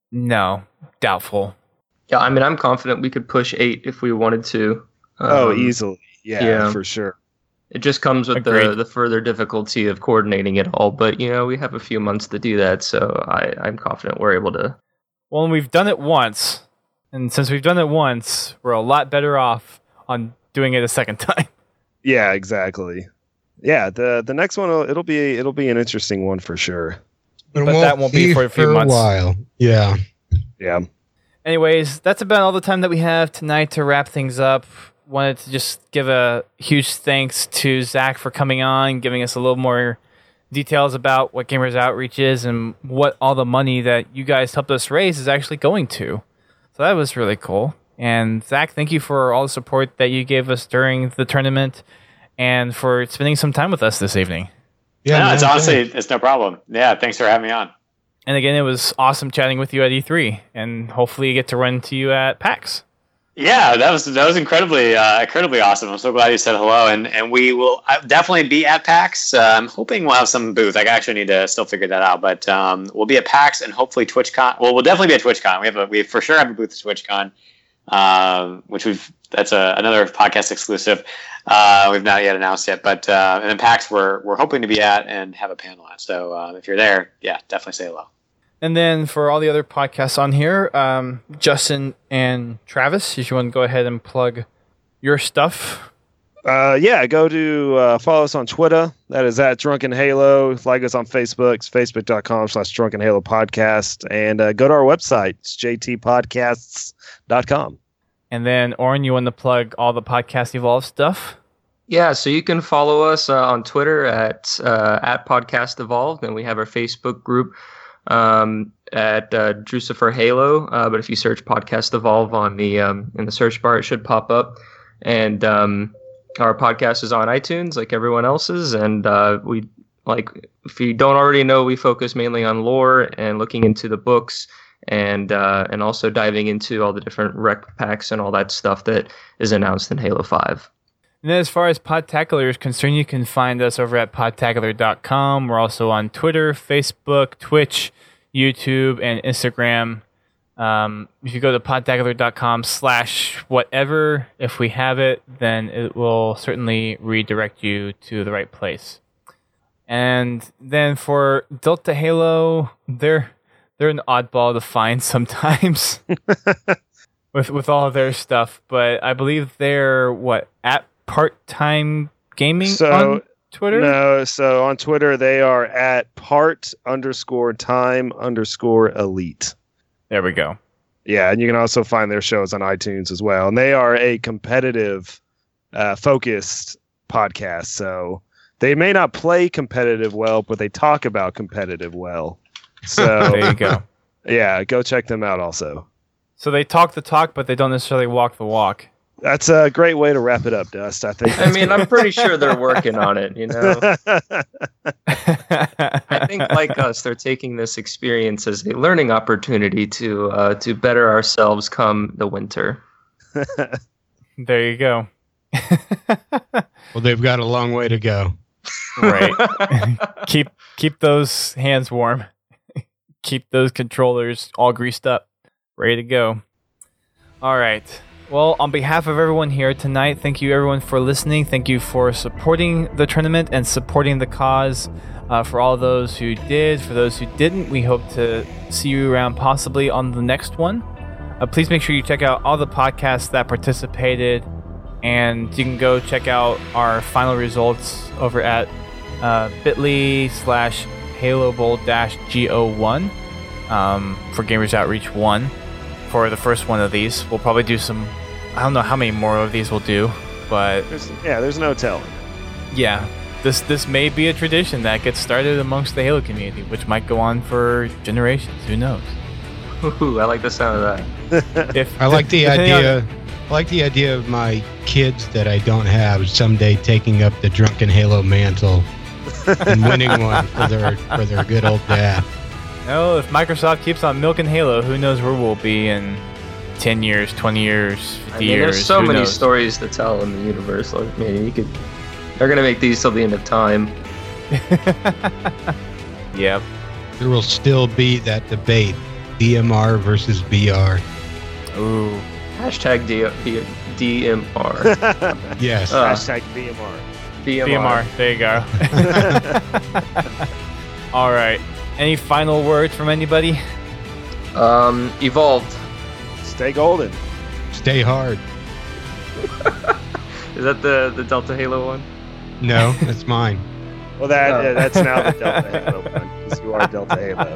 No, doubtful. Yeah, I mean, I'm confident we could push eight if we wanted to. oh, Um, easily. Yeah, yeah. for sure. It just comes with the, Agreed. the further difficulty of coordinating it all. But, you know, we have a few months to do that, so I, I'm confident we're able to. Well, and we've done it once, and since we've done it once, we're a lot better off on doing it a second time. Yeah, exactly. Yeah, the the next one will- it'll be it'll be an interesting one for sure. But, it But that won't be for a few months. a while. Yeah. Yeah. Anyways, that's about all the time that we have tonight to wrap things up. Wanted to just give a huge thanks to Zach for coming on, giving us a little more details about what Gamers Outreach is and what all the money that you guys helped us raise is actually going to. So that was really cool. And Zach, thank you for all the support that you gave us during the tournament and for spending some time with us this evening. Yeah. no, man, it's honestly, thanks. it's no problem. Yeah, thanks for having me on. And again, it was awesome chatting with you at E three, and hopefully you get to run into you at PAX. Yeah, that was that was incredibly uh, incredibly awesome. I'm so glad you said hello, and and we will definitely be at PAX. Uh, I'm hoping we'll have some booth. I actually need to still figure that out, but um, we'll be at PAX and hopefully TwitchCon. Well, we'll definitely be at TwitchCon. We have a, we for sure have a booth at TwitchCon, um, which we've that's a, another podcast exclusive. Uh, we've not yet announced yet, but uh, and then PAX we're we're hoping to be at and have a panel at. So uh, if you're there, yeah, definitely say hello. And then for all the other podcasts on here, um, Justin and Travis, if you want to go ahead and plug your stuff. Uh, yeah, go to uh, follow us on Twitter. That is at Drunken Halo. Like us on Facebook. It's facebook.com slash Drunken Halo Podcast. And uh, go to our website. It's j t podcasts dot com. And then, Oren, you want to plug all the Podcast Evolve stuff? Yeah, so you can follow us uh, on Twitter at uh, at Podcast Evolved, and we have our Facebook group um at uh Drucifer Halo, uh but if you search Podcast Evolve on the um in the search bar, it should pop up. And um our podcast is on iTunes like everyone else's, and uh we like if you don't already know, we focus mainly on lore and looking into the books, and uh and also diving into all the different rec packs and all that stuff that is announced in Halo five. And then as far as Podtacular is concerned, you can find us over at podtacular dot com. We're also on Twitter, Facebook, Twitch, YouTube, and Instagram. Um, if you go to podtacular dot com slash whatever, if we have it, then it will certainly redirect you to the right place. And then for Delta Halo, they're they're an oddball to find sometimes with with all of their stuff. But I believe they're, what, at Part-Time Gaming So, on Twitter? No, so on Twitter they are at part underscore time underscore elite. There we go. Yeah, and you can also find their shows on iTunes as well. And they are a competitive, uh, focused podcast. So they may not play competitive well, but they talk about competitive well. So There you go. yeah, go check them out also. So they talk the talk, but they don't necessarily walk the walk. That's a great way to wrap it up, Dust. I think. I mean, I'm pretty sure they're working on it, you know. I think, like us, they're taking this experience as a learning opportunity to uh, to better ourselves come the winter. There you go. Well, they've got a long way to go. Right. keep keep those hands warm. Keep those controllers all greased up, ready to go. All right. Well, on behalf of everyone here tonight, thank you everyone for listening. Thank you for supporting the tournament and supporting the cause. Uh, for all those who did, for those who didn't, we hope to see you around possibly on the next one. Uh, please make sure you check out all the podcasts that participated, and you can go check out our final results over at uh, bit.ly slash Halo Bowl dash G O one um, for Gamers Outreach one. For the first one of these, we'll probably do some. I don't know how many more of these we'll do, but There's, yeah, there's no telling. yeah, this this may be a tradition that gets started amongst the Halo community, which might go on for generations. Who knows? Ooh, I like the sound of that. If I like the depending idea. on- I like the idea of my kids that I don't have someday taking up the Drunken Halo mantle and winning one for their for their good old dad. No, if Microsoft keeps on milking Halo, who knows where we'll be in ten years, twenty years, fifty I mean, years. there's so who many knows? stories to tell in the universe. Like, man, you could. They're gonna make these till the end of time. Yep. There will still be that debate: D M R versus V R. Ooh. Hashtag D- D- D M R. Yes. Uh, Hashtag B M R. D M R. B M R. There you go. All right. Any final words from anybody? Um, evolved. Stay golden. Stay hard. Is that the the Delta Halo one? No, that's mine. Well, that Oh. yeah, that's now the Delta Halo one because you are Delta Halo.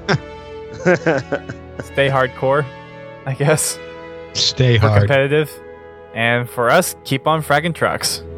Stay hardcore, I guess. Stay For hard. competitive. And for us, keep on fragging trucks.